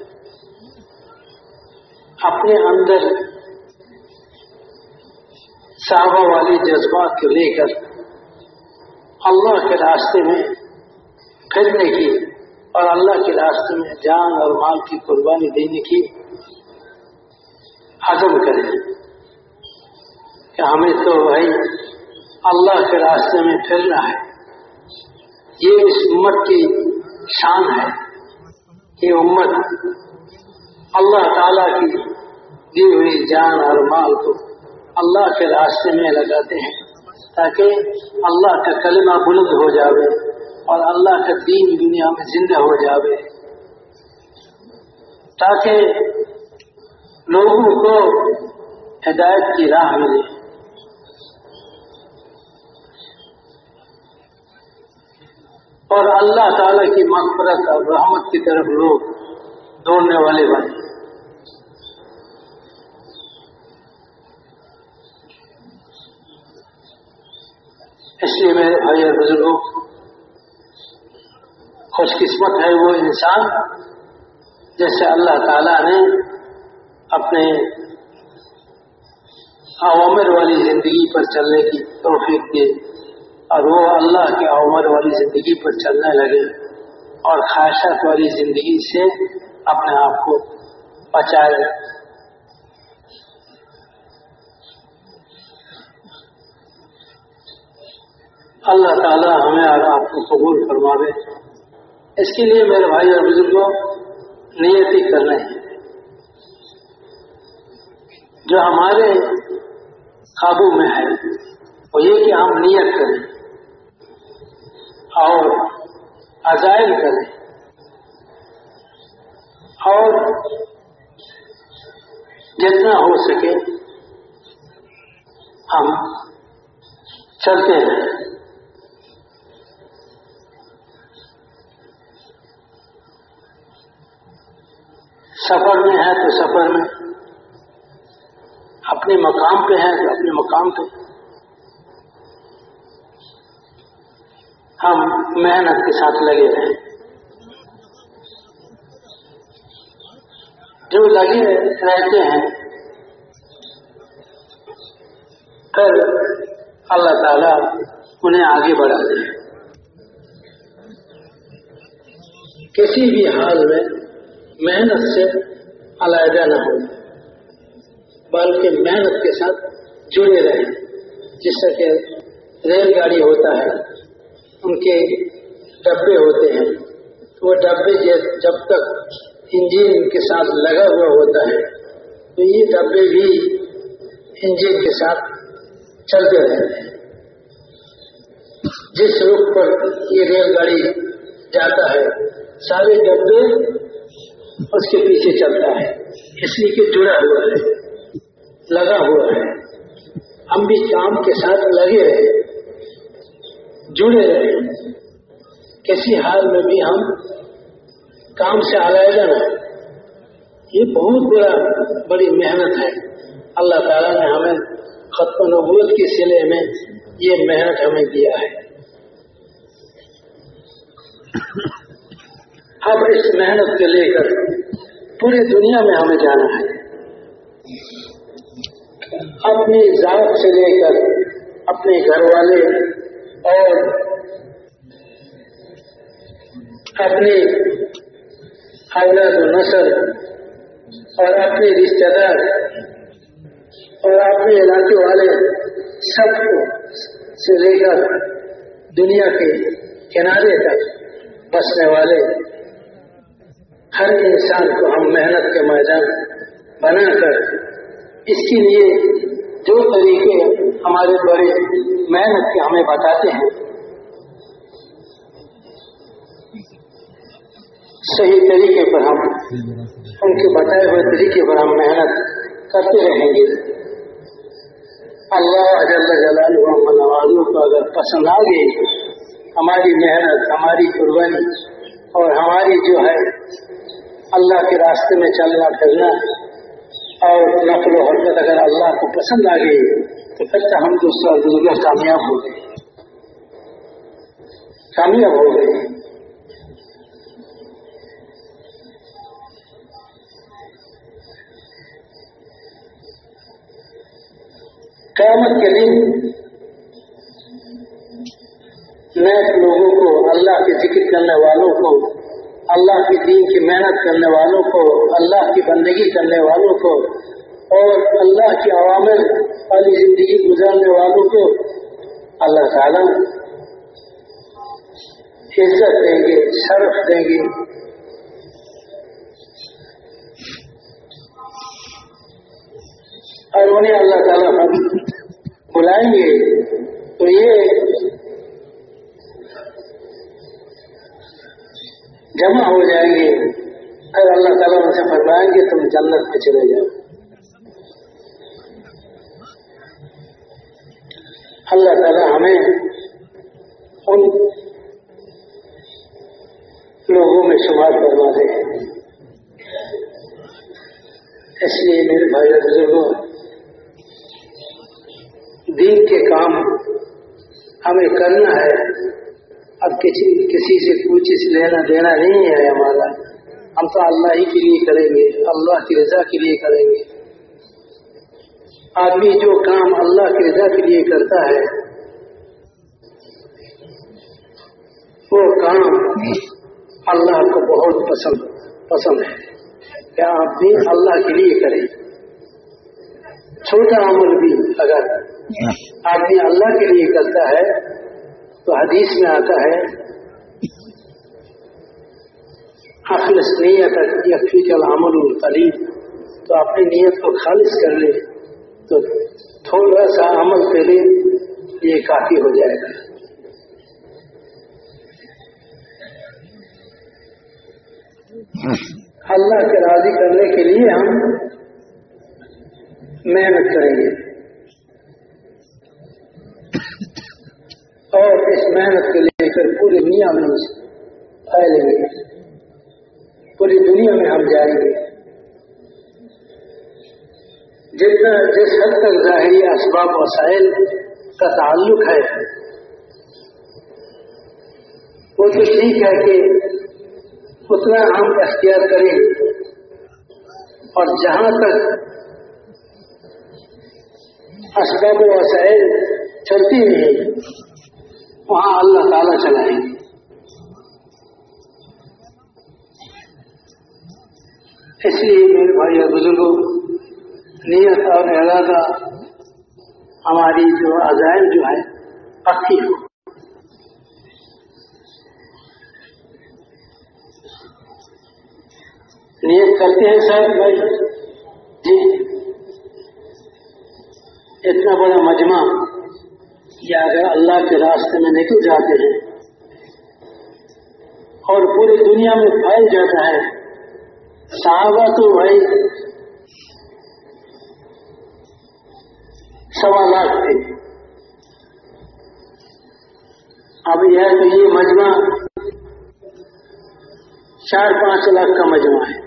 अपने अंदर साहबा वाले जज्बात को लेकर अल्लाह के रास्ते में फिरने की और अल्लाह के रास्ते में जान और माल की कुर्बानी देने की अज़म करें कि हमें तो भाई अल्लाह के रास्ते में फिरना है। ये इस उम्मत की शान है। ये उम्मत अल्लाह ताला की दी हुई जान और माल को अल्लाह के रास्ते में लगाते हैं ताकि अल्लाह का कलमा बुलंद हो जावे और अल्लाह का दीन दुनिया में जिंदा हो जावे, ताकि लोगों को हिदायत की राह मिले। और अल्लाह ताला की मग़फ़िरत और रहमत की तरफ लोग दौड़ने वाले बने। इसलिए मेरे भाई और बुजुर्गों, खुशकिस्मत है वो इंसान जैसे अल्लाह ताला ने अपने अवामिर वाली जिंदगी पर चलने की तौफीक दी और वो अल्लाह के अवामिर वाली जिंदगी पर चलने लगे और ख्वाहिशात वाली जिंदगी से अपने आप को बचाए। अल्लाह ताला हमें और आपको कबूल फरमावे। इसके लिए मेरे भाई और बुजुर्गों, नियत ही करना है। جو ہمارے قابو میں ہے وہ یہ کہ ہم نیت کریں اور عزائم کریں اور جتنا ہو سکے ہم چلتے ہیں. سفر میں ہے تو سفر میں، اپنے مقام پہ ہیں تو اپنے مقام پہ ہم محنت کے ساتھ لگے رہیں. جو لگے رہتے ہیں پھر اللہ تعالیٰ انہیں آگے بڑھاتے ہیں. کسی بھی حال میں محنت سے علیحدہ نہ ہو بلکہ محنت کے ساتھ جڑے رہیں. جس سے کہ ریل گاڑی ہوتا ہے، ان کے ڈبے ہوتے ہیں، وہ ڈبے جب تک انجن کے ساتھ لگا ہوا ہوتا ہے تو یہ ڈبے بھی انجن کے ساتھ چلتے رہتے ہیں. جس رخ پر یہ ریل گاڑی جاتا ہے سارے ڈبے اس کے پیچھے چلتا ہے، اس لیے کہ جڑا ہوا ہے، لگا ہوا ہے. ہم بھی کام کے ساتھ لگے رہے، جڑے رہے، کسی حال میں بھی ہم کام سے علیحدہ نہ. یہ بہت بڑی محنت ہے. اللہ تعالیٰ نے ہمیں ختم نبوت کے سلے میں یہ محنت ہمیں دیا ہے. اب اس محنت کو لے کر پوری دنیا میں ہمیں جانا ہے. اپنی ذات سے لے کر اپنے گھر والے اور اپنے اولاد و نسل اور اپنے رشتے دار اور اپنے علاقے والے سب کو سے لے کر دنیا کے کنارے تک بسنے والے ہر انسان کو ہم محنت کے میدان بنا کر اس کے لیے جو طریقے ہمارے بڑے محنت کے ہمیں بتاتے ہیں صحیح طریقے پر ہم ان کے بتائے ہوئے طریقے پر ہم محنت کرتے رہیں گے. اللہ جل جلالہ و نوازوں کو اگر پسند آ گئی ہماری محنت، ہماری قربانی اور ہماری جو ہے اللہ کے راستے میں چلنا پھرنا اور نقل و حرکت اگر اللہ کو پسند آ گئی تو پھر تو ہم دوسرا کامیاب ہو گئے. قیامت کے دن نیک لوگوں کو، اللہ کے ذکر کرنے والوں کو، اللہ کے دین کی محنت کرنے والوں کو، اللہ کی بندگی کرنے والوں کو اور اللہ کی اوامر والی زندگی گزارنے والوں کو اللہ تعالیٰ عزت دیں گے، شرف دیں گے. اور انہیں اللہ تعالیٰ بلائیں گے تو یہ جمع ہو جائیں گے. اور اللہ تعالیٰ ان سے فرمائیں گے تم جنت میں چلے جاؤ. اللہ تعالیٰ ہمیں ان لوگوں میں شمار کروا دے. اس لیے میرے بھائی اور بزرگوں، دین کے کام ہمیں کرنا ہے. اب کسی سے کوئی چیز لینا دینا نہیں ہے ہمارا. ہم تو اللہ ہی کے لیے کریں گے، اللہ کی رضا کے لیے کریں گے. آدمی جو کام اللہ کی رضا کے لیے کرتا ہے وہ کام اللہ کو بہت پسند ہے کہ آپ بھی اللہ کے لیے کریں. چھوٹا عمل بھی اگر آدمی اللہ کے لیے کرتا ہے تو حدیث میں آتا ہے اخلص نیت یکفیک العمل القلیل، تو اپنی نیت کو خالص کر لے تو تھوڑا سا عمل کرے یہ کافی ہو جائے گا. اللہ کے راضی کرنے کے لیے ہم محنت کریں گے اور اس محنت کو لے کر پوری دنیا میں پھیلیں گے, پوری دنیا میں ہم جائیں گے. جتنا جس حد تک ظاہری اسباب وسائل کا تعلق ہے وہ تو ٹھیک ہے کہ اتنا ہم اختیار کریں, اور جہاں تک اسباب وسائل چلتی نہیں وہاں اللہ تعالیٰ چلائیں گے. اس لیے میرے بھائی اور بزرگوں, نیت اور ارادہ ہماری جو عزائم جو ہے پکی ہو. نیت کرتے ہیں صاحب بھائی جی اتنا بڑا مجمع یا اگر اللہ کے راستے میں نکل جاتے ہیں اور پوری دنیا میں پھیل جاتا ہے. صحابہ تو بھائی 1.25 لاکھ تھے. اب یہ مجمع 4-5 لاکھ کا مجمع ہے.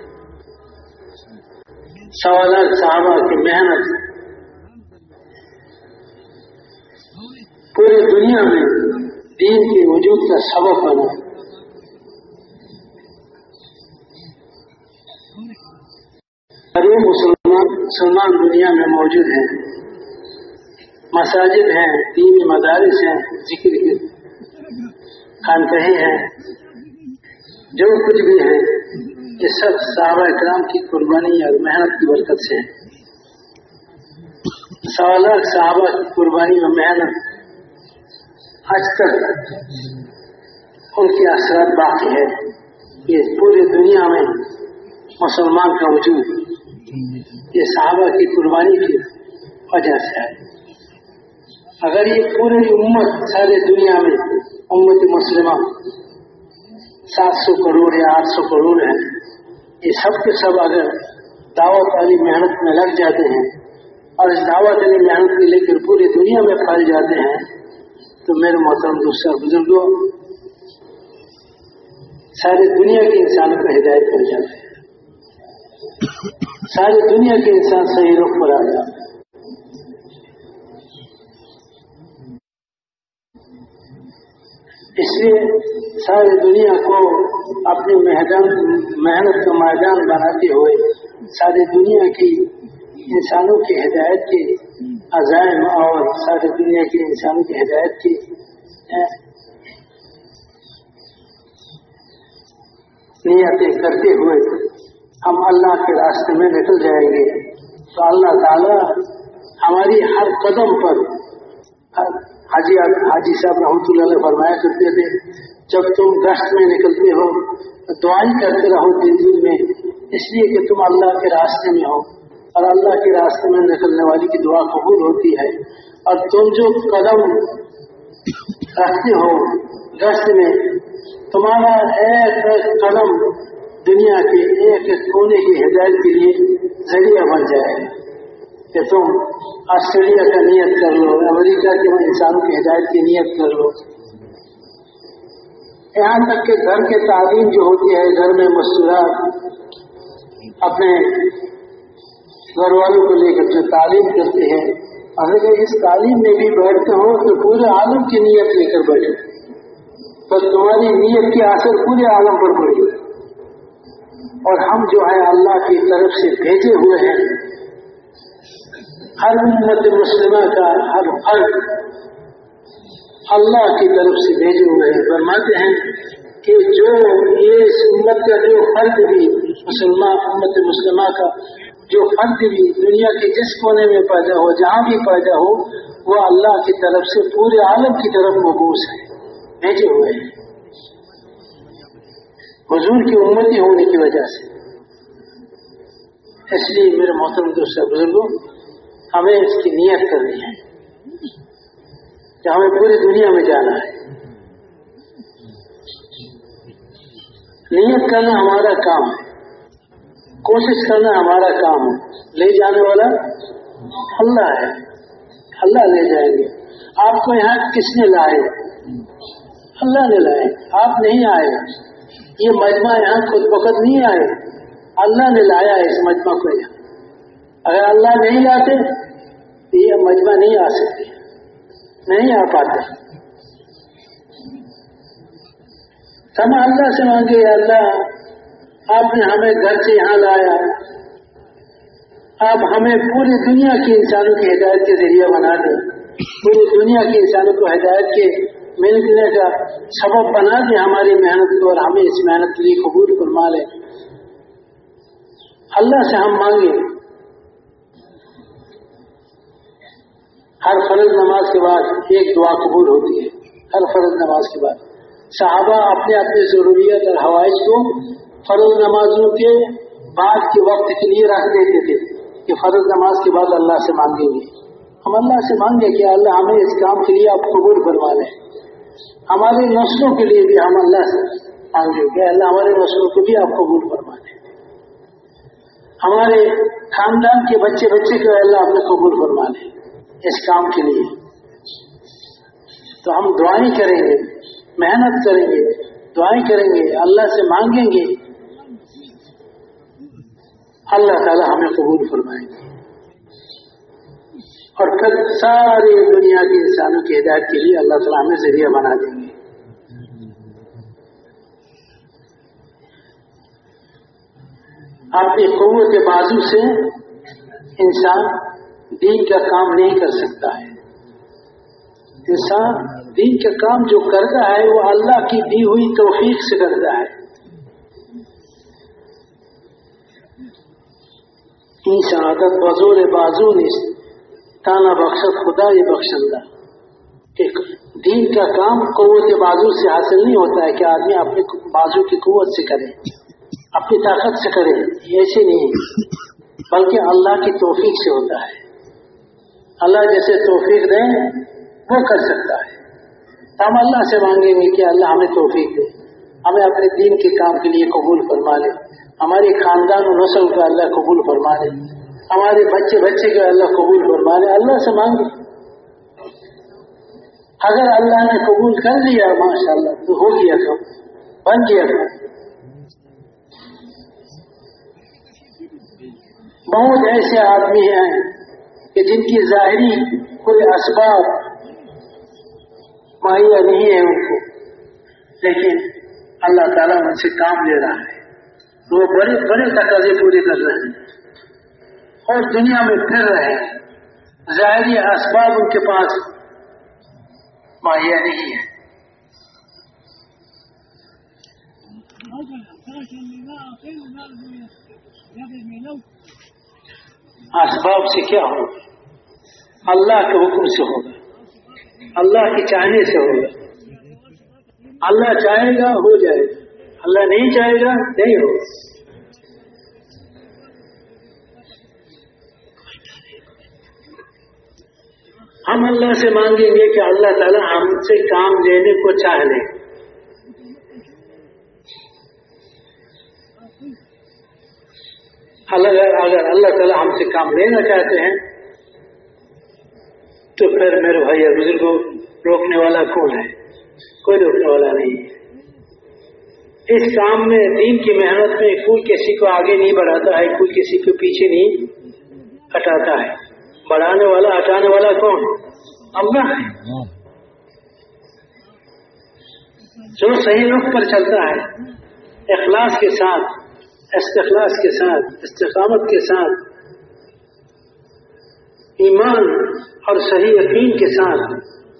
1.25 لاکھ صحابہ کی محنت پوری دنیا میں دین کے وجود کا سبب بنا. اور یہ مسلمان دنیا میں موجود ہیں, مساجد ہیں, دینی مدارس ہیں, ذکر کی خانقاہیں ہیں, جو کچھ بھی ہے یہ سب صحابہ کرام کی قربانی اور محنت کی برکت سے ہے. 1.25 لاکھ صحابہ کی قربانی اور محنت آج تک ان کے اثرات باقی ہے. یہ پوری دنیا میں مسلمان کا وجود یہ صحابہ کی قربانی کی وجہ سے ہے. اگر یہ پوری امت سارے دنیا میں امت مسلمہ 700 کروڑ یا 800 کروڑ ہے, یہ سب کے سب اگر دعوت والی محنت میں لگ جاتے ہیں اور اس دعوت والی محنت کو لے کر پوری دنیا میں پھیل جاتے ہیں تو میرے محترم دوستوں بزرگوں ساری دنیا کے انسانوں کو ہدایت مل جاتی ہے, ساری دنیا کے انسان صحیح رخ پر آ جاتے ہیں. اس لیے ساری دنیا کو اپنی محنت کا میدان بناتے ہوئے ساری دنیا کی انسانوں کی ہدایت کے عزائم اور ساری دنیا کے انسانوں کی ہدایت کی نیتیں کرتے ہوئے ہم اللہ کے راستے میں نکل جائیں گے تو اللہ تعالی ہماری ہر قدم پر حاجی صاحب رحمۃ اللہ علیہ فرمایا کرتے تھے جب تم گشت میں نکلتے ہو تو دعائیں کرتے رہو دل میں, اس لیے کہ تم اللہ کے راستے میں ہو اور اللہ کے راستے میں نکلنے والی کی دعا قبول ہوتی ہے. اور تم جو قدم رکھتے ہو گشت میں تمہارا ایک ایک قدم دنیا کے ایک ایک کونے کی ہدایت کے لیے ذریعہ بن جائے گا. کہ تم آسٹریلیا کا نیت کر لو, امریکہ کے انسانوں کی ہدایت کی نیت کر لو, یہاں تک کہ گھر کے تعلیم جو ہوتی ہے گھر میں مسئولات اپنے گھر والوں کو لے کر جو تعلیم کرتے ہیں اگر اس تعلیم میں بھی بیٹھتے ہو تو پورے عالم کی نیت لے کر بیٹھے تو تمہاری نیت کی اثر پورے عالم پر پڑے گی. اور ہم جو ہے اللہ کی طرف سے بھیجے ہوئے ہیں, ہر امت مسلمہ کا ہر فرد اللہ کی طرف سے بھیجے ہوئے ہیں. فرماتے ہیں کہ جو یہ اس امت کا جو فرد بھی امت مسلمہ کا جو فرد بھی دنیا کے جس کونے میں پیدا ہو جہاں بھی پیدا ہو وہ اللہ کی طرف سے پورے عالم کی طرف مبعوث ہے, بھیجے ہوئے ہیں حضور کی امتی ہونے کی وجہ سے. اس لیے میرے محترم دوست بزرگوں ہمیں اس کی نیت کرنی ہے کہ ہمیں پوری دنیا میں جانا ہے. نیت کرنا ہمارا کام ہے, کوشش کرنا ہمارا کام ہے. لے جانے والا اللہ ہے, اللہ لے جائیں گے. آپ کو یہاں کس نے لائے؟ اللہ نے لائے, آپ نہیں آئے. یہ مجمع یہاں خود بخود نہیں آئے, اللہ نے لایا ہے اس مجمع کو یہاں. اگر اللہ نہیں لاتے تو یہ مجمع نہیں آ سکتے, نہیں آ پاتے. ہم اللہ سے مانگے, اللہ آپ نے ہمیں گھر سے یہاں لایا, آپ ہمیں پوری دنیا کی انسانوں کی ہدایت کے ذریعہ بنا دیں, پوری دنیا کے انسانوں کو ہدایت کے ملنے کا سبب بنا دیں ہماری محنت کو, اور ہمیں اس محنت کے لیے قبول فرما لیں. اللہ سے ہم مانگیں. ہر فرض نماز کے بعد ایک دعا قبول ہوتی ہے, ہر فرض نماز کے بعد. صحابہ اپنے اپنے ضروریات اور حوائج کو فرض نمازوں کے بعد کے وقت کے لیے رکھ دیتے تھے کہ فرض نماز کے بعد اللہ سے مانگیں گے. ہم اللہ سے مانگے کہ اللہ ہمیں اس کام کے لیے آپ قبول فرما لیں. ہماری نسلوں کے لیے بھی ہم اللہ سے مانگے کہ اللہ ہمارے نسلوں کو بھی آپ قبول فرما لیں. ہمارے خاندان کے بچے کو اللہ اپنے قبول فرما لیں اس کام کے لیے. تو ہم دعائیں کریں گے, محنت کریں گے, دعائیں کریں گے, اللہ سے مانگیں گے, اللہ تعالی ہمیں قبول فرمائیں گے. اور پھر ساری دنیا کے انسانوں کی ہدایت کے لیے اللہ تعالی ہمیں ذریعہ بنا دیں گے. اپنی قوت بازو سے انسان دین کا کام نہیں کر سکتا ہے. انسان دین کا کام جو کرتا ہے وہ اللہ کی دی ہوئی توفیق سے کرتا ہے. این شہادت بزور بازو نے تانا بخشت خدا یہ بخشندہ. کہ دین کا کام قوت بازو سے حاصل نہیں ہوتا ہے کہ آدمی اپنے بازو کی قوت سے کرے, اپنی طاقت سے کرے, ایسے نہیں, بلکہ اللہ کی توفیق سے ہوتا ہے. اللہ جیسے توفیق دے وہ کر سکتا ہے. ہم اللہ سے مانگیں گے کہ اللہ ہمیں توفیق دے, ہمیں اپنے دین کے کام کے لیے قبول فرما لے, ہماری خاندان و نسل کا اللہ قبول فرما لے, ہمارے بچے کو اللہ قبول فرما لے. اللہ سے مانگے. اگر اللہ نے قبول کر لیا ماشاء اللہ تو ہو گیا, تو بن گیا. بہت ایسے آدمی ہیں کہ جن کی ظاہری کوئی اسباب مہیا نہیں ہے ان کو, لیکن اللہ تعالیٰ ان سے کام لے رہا ہے. وہ بڑے بڑے تقاضے پورے کر رہے ہیں اور دنیا میں پھر رہے ہیں. ظاہری اسباب ان کے پاس مہیا نہیں ہے. اسباب سے کیا ہوگا؟ اللہ کے حکم سے ہوگا, اللہ کے چاہنے سے ہوگا. اللہ چاہے گا ہو جائے گا, اللہ نہیں چاہے گا نہیں ہوگا. ہم اللہ سے مانگیں گے کہ اللہ تعالیٰ ہم سے کام لینے کو چاہ لے. اگر اللہ تعالیٰ ہم سے کام لینا چاہتے ہیں تو پھر میرے بھائی بزرگوں روکنے والا کون ہے؟ کوئی روکنے والا نہیں ہے. اس کام میں دین کی محنت میں کوئی کسی کو آگے نہیں بڑھاتا ہے, کوئی کسی کو پیچھے نہیں ہٹاتا ہے. بڑھانے والا ہٹانے والا کون؟ اللہ ہے. جو صحیح رخ پر چلتا ہے, اخلاص کے ساتھ, استخلاص کے ساتھ, استقامت کے ساتھ, ایمان اور صحیح یقین کے ساتھ,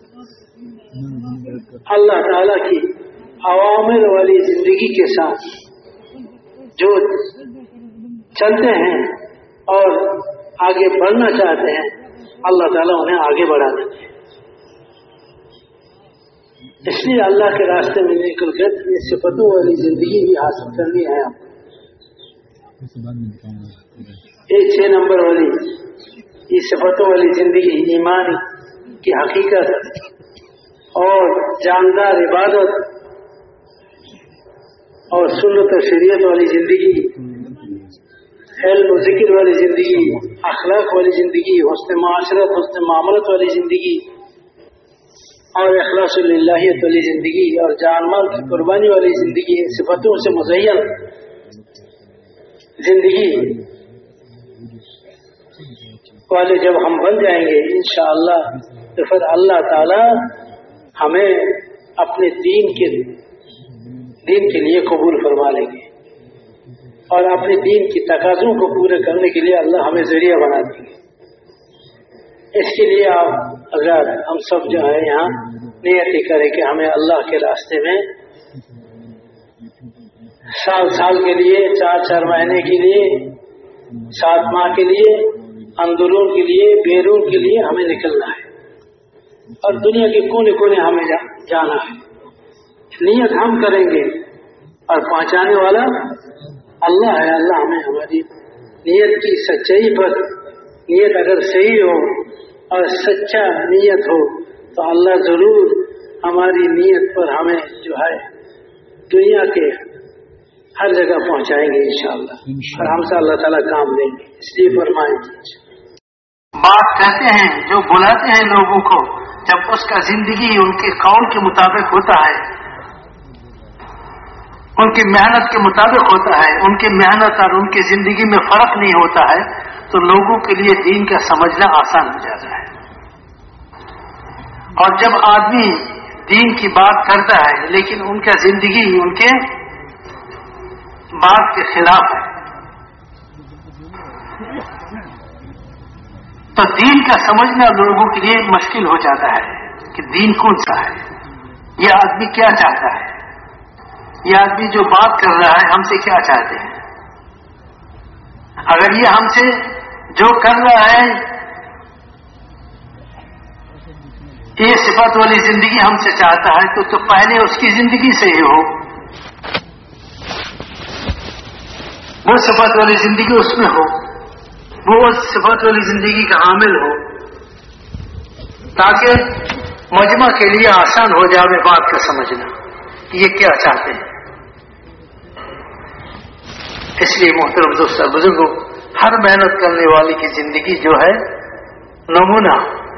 اللہ تعالی کی اوامر والی زندگی کے ساتھ جو چلتے ہیں اور آگے بڑھنا چاہتے ہیں, اللہ تعالیٰ انہیں آگے بڑھا دیتے ہیں. اس لیے اللہ کے راستے میں نکل کر یہ صفتوں والی زندگی بھی حاصل کرنی ہے. آپ 6 نمبر والی یہ صفتوں والی زندگی ایمان کی حقیقت اور جاندار عبادت اور سنت و شریعت والی زندگی، علم و ذکر والی زندگی، اخلاق والی زندگی، حسن معاشرت حسن معاملت والی زندگی اور اخلاص للہیت والی زندگی اور جان مال کی قربانی والی زندگی، صفتوں سے مزین زندگی والے جب ہم بن جائیں گے انشاءاللہ تو پھر اللہ تعالی ہمیں اپنے دین کے لیے قبول فرما لیں گے اور اپنے دین کی تقاضوں کو پورے کرنے کے لیے اللہ ہمیں ذریعہ بنا دیں گے۔ اس کے لیے آپ اگر ہم سب جو ہے یہاں نیت کریں کہ ہمیں اللہ کے راستے میں سال کے لیے 4 مہینے کے لیے 7 ماہ کے لیے اندرون کے لیے بیرون کے لیے ہمیں نکلنا ہے اور دنیا کے کونے کونے ہمیں جانا ہے۔ نیت ہم کریں گے اور پہنچانے والا اللہ ہے۔ اللہ ہمیں ہماری نیت کی سچائی پر، نیت اگر صحیح ہو اور سچا نیت ہو تو اللہ ضرور ہماری نیت پر ہمیں جو ہے دنیا کے ہر جگہ پہنچائیں گے انشاءاللہ اور ہم سے اللہ تعالیٰ کام لیں گے۔ اس لیے فرمائیں بات کہتے ہیں جو بلاتے ہیں لوگوں کو، جب اس کا زندگی ان کے قول کے مطابق ہوتا ہے، ان کی محنت کے مطابق ہوتا ہے، ان کی محنت اور ان کی زندگی میں فرق نہیں ہوتا ہے تو لوگوں کے لیے دین کا سمجھنا آسان ہو جاتا ہے۔ اور جب آدمی دین کی بات کرتا ہے لیکن ان کا زندگی ان کے بات کے خلاف ہے تو دین کا سمجھنا لوگوں کے لیے مشکل ہو جاتا ہے کہ دین کون سا ہے، یہ آدمی کیا چاہتا ہے، یہ آدمی جو بات کر رہا ہے ہم سے کیا چاہتے ہیں۔ اگر یہ ہم سے جو کر رہا ہے یہ صفت والی زندگی ہم سے چاہتا ہے تو پہلے اس کی زندگی سے ہی ہو، وہ صفت والی زندگی اس میں ہو، وہ صفت والی زندگی کا عامل ہو تاکہ مجمع کے لیے آسان ہو جائے بات کا سمجھنا کہ یہ کیا چاہتے ہیں۔ اس لیے محترم دوست بزرگوں، ہر محنت کرنے والی کی زندگی جو ہے نمونہ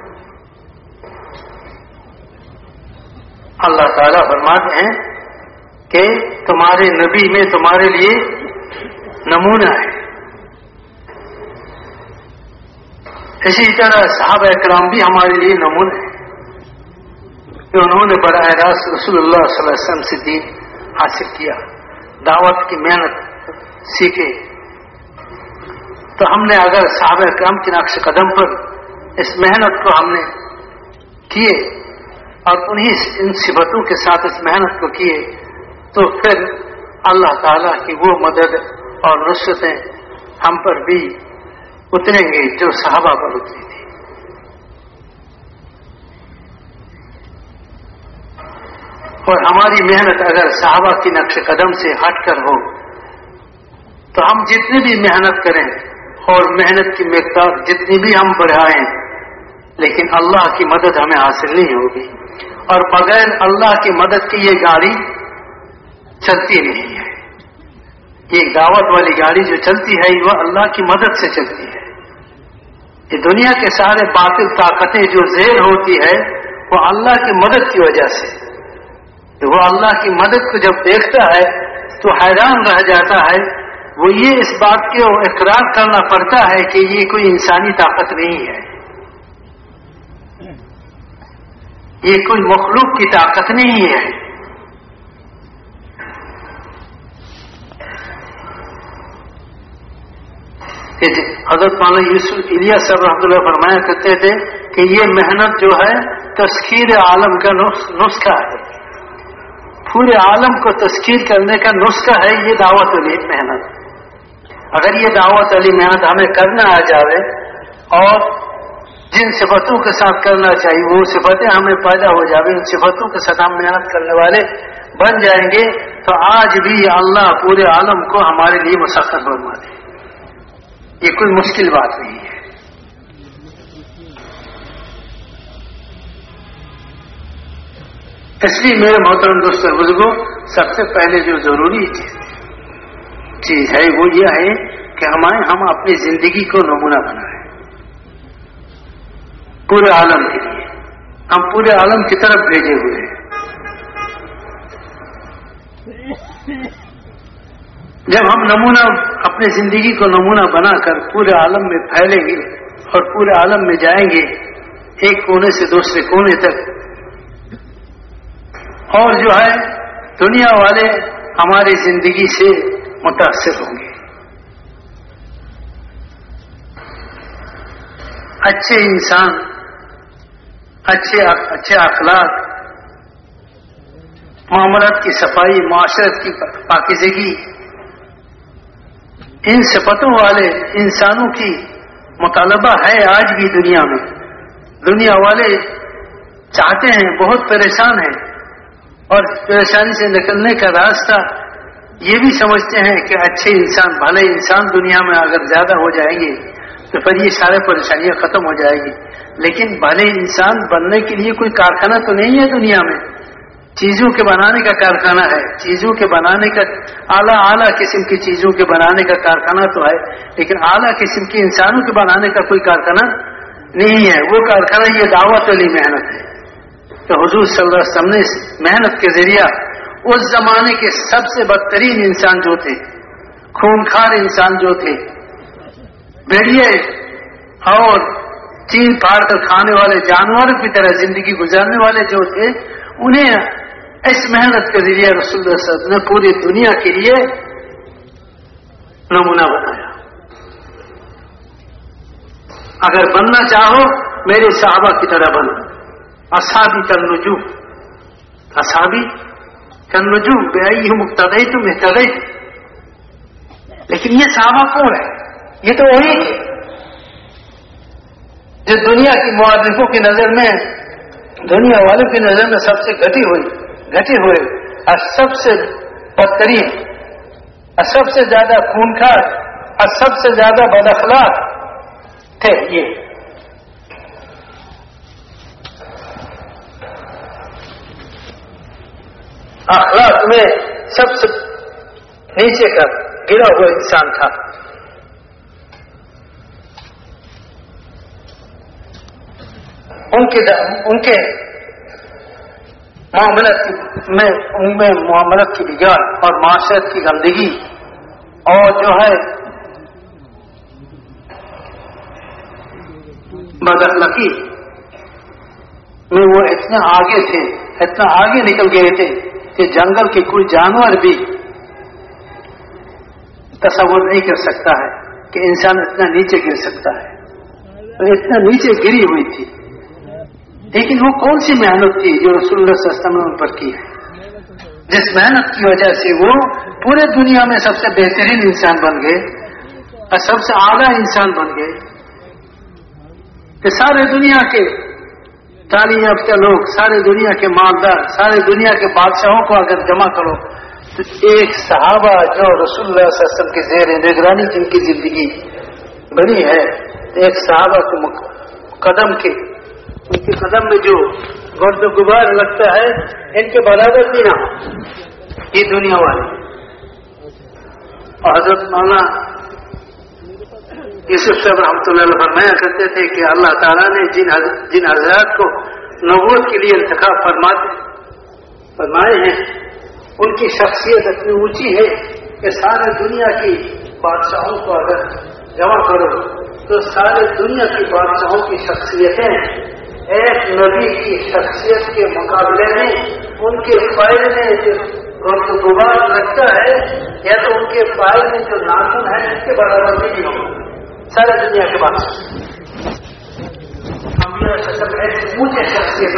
اللہ تعالیٰ فرماتے ہیں کہ تمہارے نبی میں تمہارے لیے نمونہ ہے۔ اسی طرح صحابہ اکرام بھی ہمارے لیے نمونہ ہے کہ انہوں نے براہ راست رسول اللہ صلی اللہ علیہ وسلم سے دین حاصل کیا، دعوت کی محنت سیکھے۔ تو ہم نے اگر صحابہ اکرام کے نقش قدم پر اس محنت کو ہم نے کیے اور ان صفتوں کے ساتھ اس محنت کو کیے تو پھر اللہ تعالیٰ کی وہ مدد اور نصرتیں ہم پر بھی اتریں گے جو صحابہ پر اتری تھی۔ اور ہماری محنت اگر صحابہ کی نقش قدم سے ہٹ کر ہو تو ہم جتنی بھی محنت کریں اور محنت کی مقدار جتنی بھی ہم بڑھائیں لیکن اللہ کی مدد ہمیں حاصل نہیں ہوگی، اور بغیر اللہ کی مدد کی یہ گاڑی چلتی نہیں ہے۔ یہ دعوت والی گاڑی جو چلتی ہے وہ اللہ کی مدد سے چلتی ہے۔ یہ دنیا کے سارے باطل طاقتیں جو زیر ہوتی ہے وہ اللہ کی مدد کی وجہ سے، وہ اللہ کی مدد کو جب دیکھتا ہے تو حیران رہ جاتا ہے۔ وہ یہ اس بات کو اقرار کرنا پڑتا ہے کہ یہ کوئی انسانی طاقت نہیں ہے، یہ کوئی مخلوق کی طاقت نہیں ہے۔ حضرت مولانا یوسف الیاس صاحب رحمۃ اللہ فرمایا کرتے تھے کہ یہ محنت جو ہے تذکیر عالم کا نسخہ ہے، پورے عالم کو تذکیر کرنے کا نسخہ ہے یہ دعوت والی محنت۔ اگر یہ دعوت والی محنت ہمیں کرنا آ جائے اور جن صفتوں کے ساتھ کرنا چاہیے وہ صفتیں ہمیں پیدا ہو جائیں، ان صفتوں کے ساتھ ہم محنت کرنے والے بن جائیں گے تو آج بھی اللہ پورے عالم کو ہمارے لیے مسخر فرما دے۔ یہ کوئی مشکل بات نہیں ہے۔ اس لیے میرے محترم دوست بزرگوں، سب سے پہلے جو ضروری چیز ہے وہ یہ ہے کہ ہم اپنی زندگی کو نمونہ بنائیں پورے عالم کے لیے. ہم پورے عالم کی طرف بھیجے ہوئے ہیں. جب ہم نمونہ اپنی زندگی کو نمونہ بنا کر پورے عالم میں پھیلیں گے اور پورے عالم میں جائیں گے، ایک کونے سے دوسرے کونے تک، اور جو ہے دنیا والے ہماری زندگی سے متاثر ہوں گے. اچھے انسان، اچھے اخلاق، معاملات کی صفائی، معاشرت کی پاکیزگی، ان صفتوں والے انسانوں کی مطالبہ ہے آج بھی دنیا میں. دنیا والے چاہتے ہیں، بہت پریشان ہیں، اور پریشانی سے نکلنے کا راستہ یہ بھی سمجھتے ہیں کہ اچھے انسان، بھلے انسان دنیا میں اگر زیادہ ہو جائیں گے تو پھر یہ سارے پریشانیاں ختم ہو جائے گی. لیکن بھلے انسان بننے کے لیے کوئی کارخانہ تو نہیں ہے دنیا میں. چیزوں کے بنانے کا کارخانہ ہے، چیزوں کے بنانے کا اعلیٰ قسم کی چیزوں کے بنانے کا کارخانہ تو ہے، لیکن اعلیٰ قسم کی انسانوں کے بنانے کا کوئی کارخانہ نہیں ہے. وہ کارخانہ یہ دعوت والی محنت ہے. تو حضور صلی اللہ علیہ وسلم نے اس محنت کے ذریعہ اس زمانے کے سب سے بدترین انسان جو تھے، خونخوار انسان جو تھے، بھیڑیے اور چین پھاڑ کر کھانے والے جانوروں کی طرح زندگی گزارنے والے جو تھے، انہیں اس محنت کے ذریعے رسول اللہ صلی اللہ علیہ وسلم نے پوری دنیا کے لیے نمونہ بنایا. اگر بننا چاہو میرے صحابہ کی طرح بنو. اصحابی کالنجوم، اصحابی کالنجوم بأیہم اقتدیتم اہتدیتم. لیکن یہ صحابہ کون ہے؟ یہ تو وہی ہے جو دنیا کی مؤرخوں کی نظر میں، دنیا والوں کی نظر میں سب سے گھٹے ہوئے اور سب سے بدترین اور سب سے زیادہ خونخوار اور سب سے زیادہ بد اخلاق تھے. یہ اخلاق میں سب سے نیچے کا گرا ہوا انسان تھا. ان کے معاملت کی بگاڑ اور معاشرت کی گندگی اور جو ہے بداخلاقی میں وہ اتنا آگے تھے، اتنا آگے نکل گئے تھے کہ جنگل کے کوئی جانور بھی تصور نہیں کر سکتا ہے کہ انسان اتنا نیچے گر سکتا ہے. اور اتنا نیچے گری ہوئی تھی. لیکن وہ کون سی محنت تھی جو رسول اللہ صلی اللہ علیہ وسلم نے ان پر کی ہے، جس محنت کی وجہ سے وہ پورے دنیا میں سب سے بہترین انسان بن گئے اور سب سے اعلیٰ انسان بن گئے کہ سارے دنیا کے تعلیم یافتہ لوگ، سارے دنیا کے مالدار، سارے دنیا کے بادشاہوں کو اگر جمع کرو تو ایک صحابہ جو رسول اللہ صلی اللہ علیہ وسلم کے زیر نگرانی جن کی زندگی بنی ہے، ایک صحابہ کے قدم کے، ان کے قدم میں جو گرد و غبار لگتا ہے ان کے برابر بھی نہ یہ دنیا والے. اور حضرت مولانا یوسف صاحب رحمۃ اللہ علیہ فرمایا کرتے تھے کہ اللہ تعالیٰ نے جن حضرات کو نبوت کے لیے انتخاب فرمائے ہیں ان کی شخصیت اتنی اونچی ہے کہ سارے دنیا کی بادشاہوں کو اگر جمع کرو تو سارے دنیا کی بادشاہوں کی شخصیتیں ایک نبی کی شخصیت کے مقابلے میں ان کے فائل میں جو غبار لگتا ہے یا تو ان کے فائل میں جو ناخن ہے اس کے برابر بھی نہیں ہوگا. سارے دنیا کے بعد مجھے شخصیت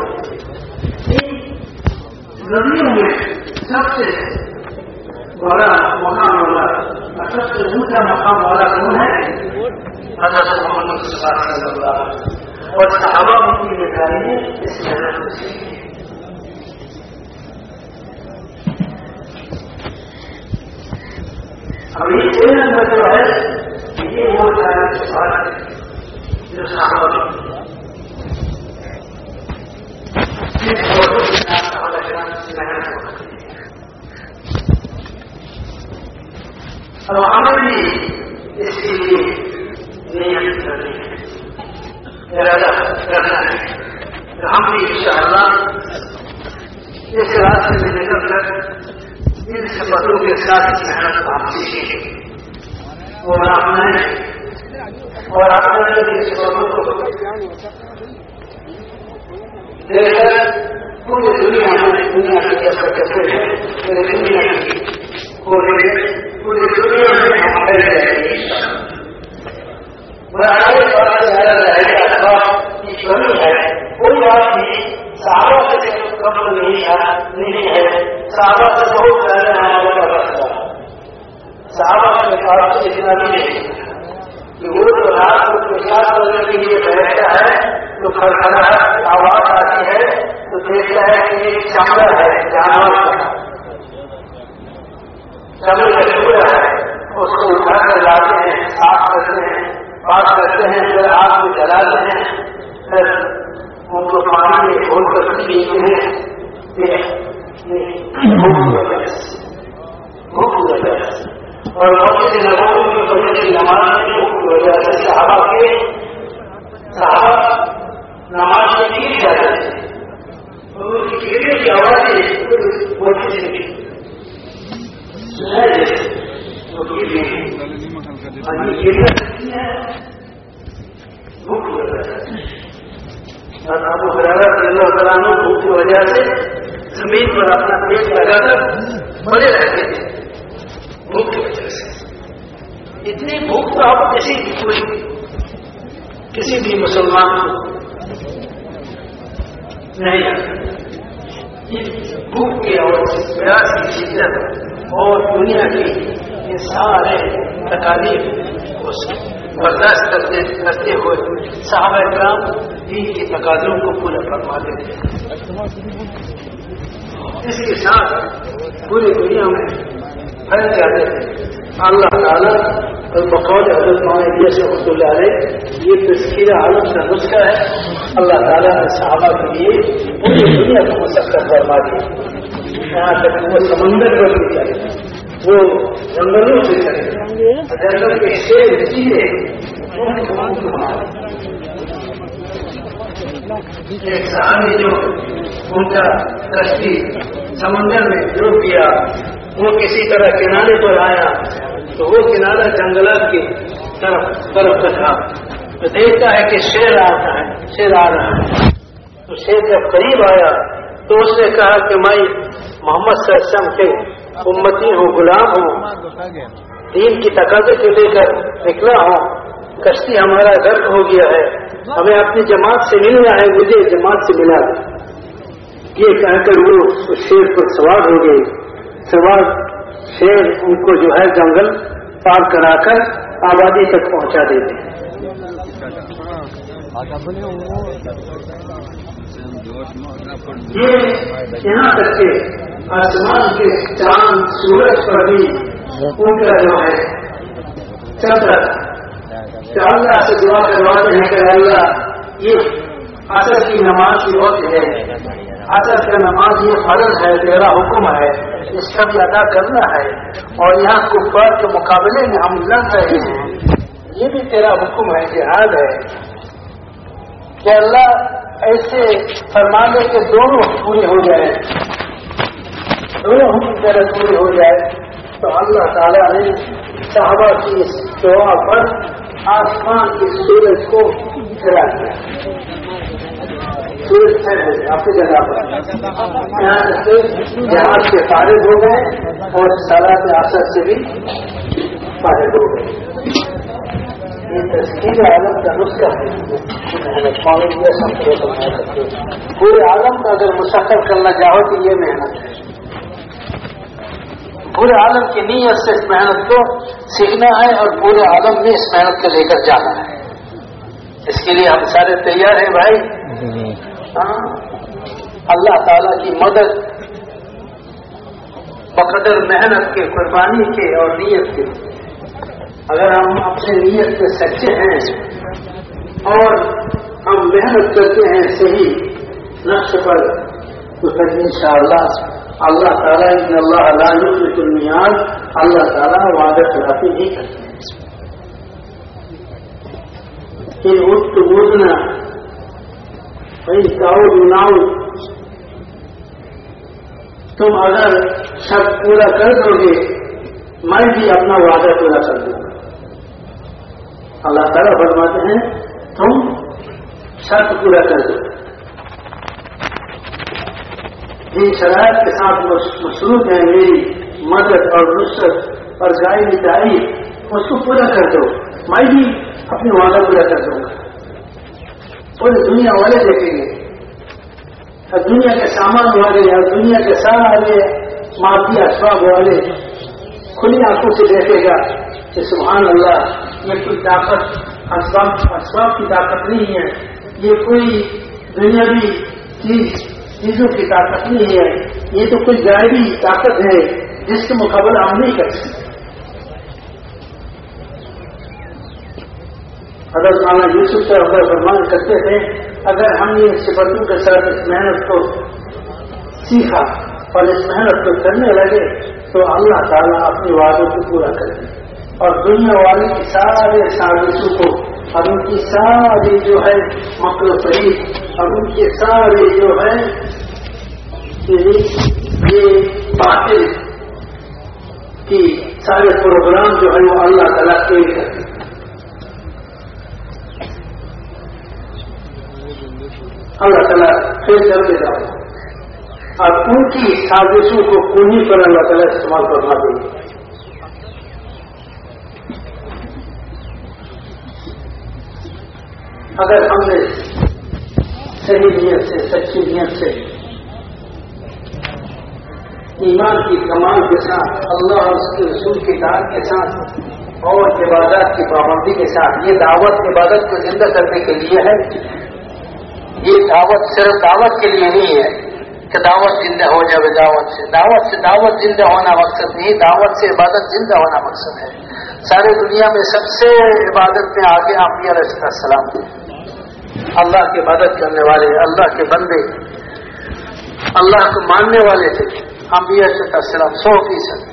نبیوں میں سب سے بڑا مقام والا اور سب سے اونچا مقام والا کون ہے؟ حضرت محمد صلی اللہ علیہ وسلم. اور صحابہ کی نگرانی نے اس محنت کو سیکھی. اب یہ کوئی نمبر جو ہے یہ وہ سوال ہے جو صحابہ اور ہمیں بھی اس کے لیے نیت کرنی ہے، ارادہ کرنا ہے کہ ہم بھی انشاءاللہ اس راستے میں نکل کر ان صفتوں کے ساتھ محنت کو ہم سیکھیں گے اور اپنائیں اور اپنے صفتوں کو دیکھ کر پوری دنیا میں دنیا کی کیسے کیسے ہیں پوری دنیا کی پوری دنیا میں ہم پھیل جائیں گے آگے بڑا زیادہ رہے گا کی کمی ہے کوئی بات نہیں، صحابہ سے کم نہیں ہے، صحابہ سے بہت زیادہ ہمارے کا رستہ، صحابہ کے پاس اتنا بھی نہیں کہ وہ تو رات کو پیشاب کرنے کے لیے بیٹھتا ہے تو کھڑکھڑاہٹ آواز آتی ہے تو دیکھتا ہے کہ یہ چمڑا ہے، جانور کا چمڑے کا ٹکڑا ہے، اس کو اٹھا کر لاتے ہیں، صاف کرتے ہیں، بات کرتے ہیں، پھر آگ میں جلاتے ہیں، پھر ان کو پانی میں کھول کر پیتے ہیں، بھوک کی وجہ سے اور مسجد نبوی میں فجر کی نماز میں بھوک کی وجہ سے صحابہ نماز میں گر جاتے تھے، ان کی گرنے کی آوازیں مسجد سے بھوک کی وجہ سے ابو ہریرہ رضی اللہ تعالیٰ عنہ بھوک کی وجہ سے زمین پر اپنا پیٹ لگا کر پڑے رہتے تھے، بھوک کی وجہ سے۔ اتنی بھوک تو آپ کسی بھی مسلمان کو نہیں بھوک کی اور پیاس کی شدت اور دنیا کی یہ سارے تکالیف برداشت کرتے ہوئے صحابہ کرام دین کی تقاضوں کو پورا فرما دیتے ہیں۔ اس کے ساتھ پوری دنیا میں پھیل جاتے ہیں۔ اللہ تعالیٰ اور بقول حضرت مولانا الیاس رحمۃ اللہ علیہ یہ تذکیر عالم کا نسخہ ہے، اللہ تعالیٰ نے صحابہ کے لیے پوری دنیا کو مسخر فرما دیا، یہاں تک وہ سمندر پر بھی چلے، وہ جنگلوں سے چلے، جنگل کے شیر چیزیں ایک صحابی جو ان کا کشتی سمندر میں ڈوب گیا، وہ کسی طرح کنارے پر آیا تو وہ کنارہ جنگلات کی طرف تھا، تو دیکھتا ہے کہ شیر آ رہا ہے، تو شیر جب قریب آیا تو اس نے کہا کہ میں محمد صلی اللہ علیہ وسلم کے امتی ہوں، غلام ہوں، دین کی تقاضے کو لے کر نکلا ہوں، کشتی ہمارا غرق ہو گیا ہے، ہمیں اپنی جماعت سے ملنا ہے، مجھے جماعت سے ملا۔ یہ کہہ کر وہ شیر پر سوار ہو گئے، سوار شیر ان کو جو ہے جنگل پار کرا کر آبادی تک پہنچا دیتے ہیں۔ یہ یہاں تک کہ آسمان کے چاند سورج پر بھی ان کا جو ہے چندر کہ اللہ سے دعا کرواتے ہیں کہ اللہ یہ عصر کی نماز کی وقت ہے، عصر کا نماز یہ فرض ہے، تیرا حکم ہے، اس کا بھی ادا کرنا ہے، اور یہاں کفار کے مقابلے میں ہم لڑ رہے ہیں، یہ بھی تیرا حکم ہے، جہاد ہے، کہ اللہ ایسے فرما دے کہ دونوں پورے ہو جائے، دونوں ہم کی طرح پورے ہو جائے۔ تو اللہ تعالیٰ نے صحابہ کی اس دعا پر آسمان کے سورج کو گرا دیا، سورج ٹھہر ہو گیا اپنی جگہ پر، یہاں سے جہاز سے فارغ ہو گئے اور صلاۃ عصر سے بھی فارغ ہو گئے۔ یہ تذکیر عالم کا نسخہ ہے، پورے عالم کا اگر مسخر کرنا چاہو تو یہ محنت ہے، پورے عالم کی نیت سے اس محنت کو سیکھنا ہے اور پورے عالم میں اس محنت کو لے کر جانا ہے۔ اس کے لیے ہم سارے تیار ہیں بھائی؟ ہاں، اللہ تعالیٰ کی مدد بقدر محنت کے، قربانی کے اور نیت کے، اگر ہم اپنے نیت سے سچے ہیں اور ہم محنت کرتے ہیں صحیح نقش پر، تو پھر انشاءاللہ اللہ تعالیٰ ان اللہ لا یخلف المیعاد، اللہ تعالیٰ وعدہ خلافی نہیں کرتے. ان اٹھ بودنا تم اگر شرط پورا کر دو گے میں بھی اپنا وعدہ پورا کر دوں گا. اللہ تعالیٰ فرماتے ہیں تم شرط پورا کر دو. جن شرائط کے ساتھ مصروف ہیں میری مدد اور نصرت اور گائے مٹائی اس کو پورا کر دو، میں بھی اپنی وعدہ پورا کر دوں گا. پوری دنیا والے دیکھیں گے، اور دنیا کے سامان والے اور دنیا کے سارے مادی اسباب والے کھلی آنکھوں سے دیکھے گا کہ سبحان اللہ یہ کوئی طاقت اسباب کی طاقت نہیں ہے، یہ کوئی دنیاوی چیزوں کی طاقت نہیں ہے، یہ تو کوئی ظاہری طاقت ہے جس کا مقابلہ ہم نہیں کر سکتے. حضرت مولانا یوسف سے ہمارا فرمان کرتے تھے اگر ہم نے صفتوں کے ساتھ اس محنت کو سیکھا اور اس محنت کو کرنے لگے تو اللہ تعالیٰ اپنے وعدوں کو پورا کرے اور دنیا والے کی سارے سازشوں کو اور ان کی ساری جو ہے مکر و فریب اور ان کے سارے جو ہے یہ باطل کی سارے پروگرام جو ہے وہ اللہ تعالیٰ کے کرتے. اللہ تعالیٰ پھر کر کے جاؤ اور ان کی سازشوں کو پونجی پر اللہ تعالیٰ استعمال کرنا دیں گے. اگر ہم نے صحیح نیت سے سچی نیت سے ایمان کی کمال کے ساتھ اللہ اور اس کے رسول کی اطاعت کے ساتھ اور عبادات کی پابندی کے ساتھ یہ دعوت عبادت کو زندہ کرنے کے لیے ہے. یہ دعوت صرف دعوت کے لیے نہیں ہے کہ دعوت زندہ ہو جائے. دعوت زندہ ہونا مقصد نہیں، دعوت سے عبادت زندہ ہونا مقصد ہے. سارے دنیا میں سب سے عبادت میں آگے انبیاء علیہ السلام تھے، اللہ کی عبادت کرنے والے، اللہ کے بندے، اللہ کو ماننے والے تھے انبیاء علیہ السلام 100%.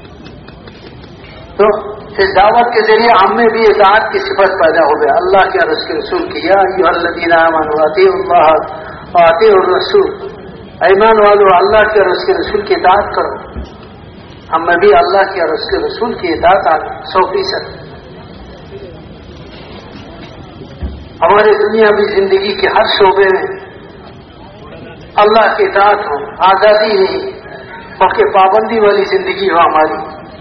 تو اس دعوت کے ذریعے ہم میں بھی اطاعت کی صفت پیدا ہو گیا اللہ کے اور اس کے رسول کی. یا ایھا الذین آمنوا اطیعوا اللہ واطیعوا الرسول، ایمان والو اللہ کے اور اس کے رسول کی اطاعت کرو. ہم میں بھی اللہ کے اور اس کے رسول کی اطاعت 100%. ہماری دنیاوی زندگی کے ہر شعبے میں اللہ کی اطاعت ہو، آزادی نہیں بلکہ پابندی والی زندگی ہو ہماری.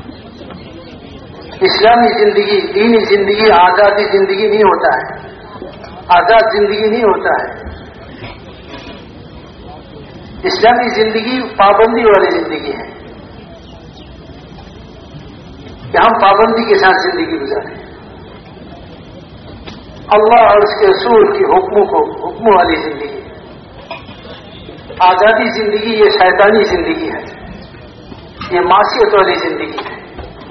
اسلامی زندگی، دینی زندگی آزادی زندگی نہیں ہوتا ہے، آزاد زندگی نہیں ہوتا ہے. اسلامی زندگی پابندی والی زندگی ہے کہ ہم پابندی کے ساتھ زندگی گزاریں. اللہ اور اس کے رسول کی حکموں والی زندگی. آزادی زندگی یہ شیطانی زندگی ہے، یہ معصیت والی زندگی ہے.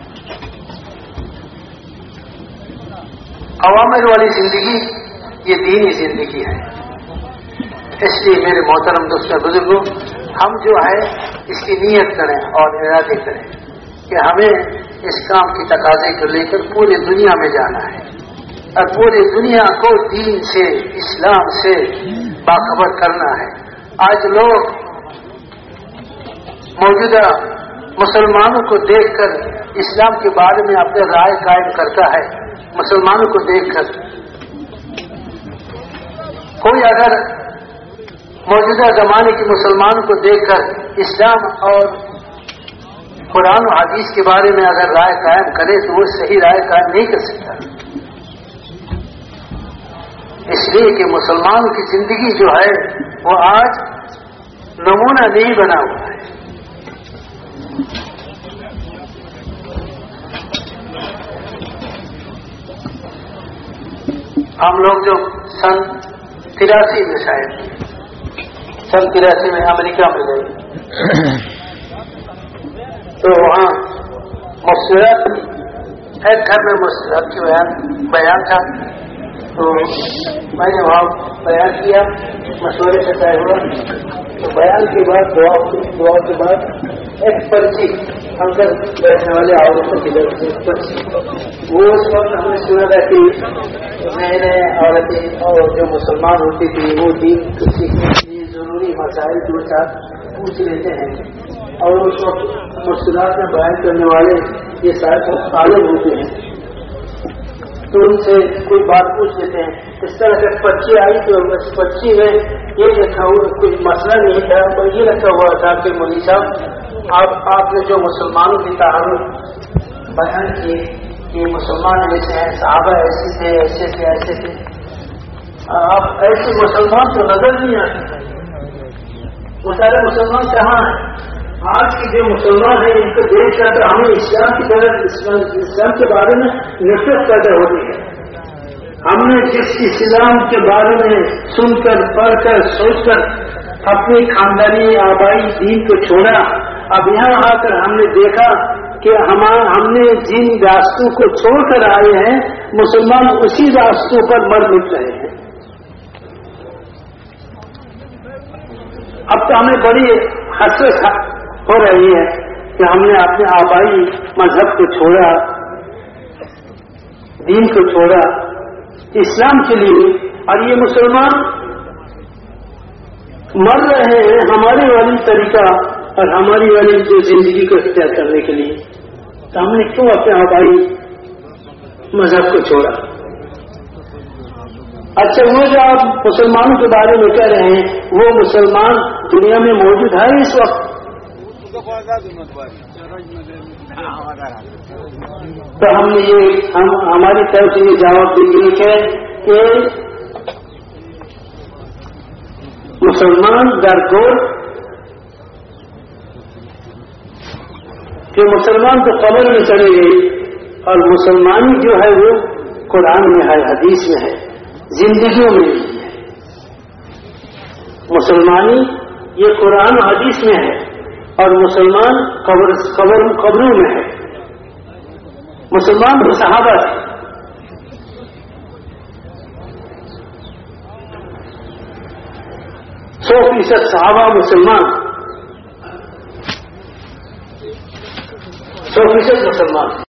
عوامر والی زندگی یہ دینی زندگی ہے. اس لیے میرے محترم دوستوں بزرگوں، ہم جو ہے اس کی نیت کریں اور ارادے کریں کہ ہمیں اس کام کی تقاضے کو لے کر پوری دنیا میں جانا ہے اور پوری دنیا کو دین سے، اسلام سے باخبر کرنا ہے. آج لوگ موجودہ مسلمانوں کو دیکھ کر اسلام کے بارے میں اپنے رائے قائم کرتا ہے. مسلمانوں کو دیکھ کر کوئی اگر موجودہ زمانے کے مسلمانوں کو دیکھ کر اسلام اور قرآن و حدیث کے بارے میں اگر رائے قائم کرے تو وہ صحیح رائے قائم نہیں کر سکتا. اس لیے کہ مسلمان کی زندگی جو ہے وہ آج نمونہ نہیں بنا ہوا ہے. ہم لوگ جو سن 83 میں سن 83 میں امریکہ میں گئے تو وہاں مسترد ایک گھر میں مسترد کی بیان تھا تو میں نے وہاں بیان کیا، مشورے سے طے ہوا، تو بیان کے بعد دعا کے بعد ایک پرچی اندر بیٹھنے والے عورتوں کی طرف سے پرچی، وہ اس وقت ہم نے سنا تھا کہ نئے نئے عورتیں اور جو مسلمان ہوتی تھی وہ دین کو سیکھنے کے لیے ضروری مسائل دو چار پوچھ لیتے ہیں، اور اس وقت مشکلات میں بیان کرنے والے یہ سارے عالم ہوتے ہیں، تو ان سے کوئی بات پوچھ لیتے ہیں۔ اس طرح سے پرچی آئی تو اس پرچی میں یہ لکھا ہوا کوئی مسئلہ نہیں تھا، اور یہ لکھا ہوا تھا کہ مولوی صاحب آپ نے جو مسلمانوں کی تعارف بیان کی کہ مسلمان ایسے ہیں، صحابہ ایسے تھے ایسے تھے ایسے تھے، آپ ایسے مسلمان تو نظر نہیں آتے، وہ سارے مسلمان کہاں ہیں؟ آج کے جو مسلمان ہیں ان کو دیکھ کر تو ہمیں اسلام کی طرف اسلام کے بارے میں نفرت پیدا ہوتی ہے۔ ہم نے جس اسلام کے بارے میں سن کر پڑھ کر سوچ کر اپنی خاندانی آبائی دین کو چھوڑا، اب یہاں آ کر ہم نے دیکھا کہ ہم نے جن راستوں کو چھوڑ کر آئے ہیں مسلمان اسی راستوں پر مر مٹ رہے ہیں۔ اب تو ہمیں بڑی حسرت ہو رہی ہے کہ ہم نے اپنے آبائی مذہب کو چھوڑا، دین کو چھوڑا اسلام کے لیے، اور یہ مسلمان مر رہے ہیں ہمارے والی طریقہ اور ہماری والی جو زندگی کو اختیار کرنے کے لیے، تو ہم نے کیوں اپنے آبائی مذہب کو چھوڑا؟ اچھا، وہ جو آپ مسلمانوں کے بارے میں کہہ رہے ہیں وہ مسلمان دنیا میں موجود ہے اس وقت؟ تو ہم نے ہماری طرف سے یہ جواب دیں ہے کہ مسلمان درگور کہ مسلمان تو قبر میں چلے گئے، اور مسلمانی جو ہے وہ قرآن میں ہے، حدیث میں ہے، زندگیوں میں نہیں ہے۔ مسلمانی یہ قرآن حدیث میں ہے، اور مسلمان قبروں میں ہے۔ مسلمان تو صحابہ تھے، 100% صحابہ مسلمان، 100% مسلمان،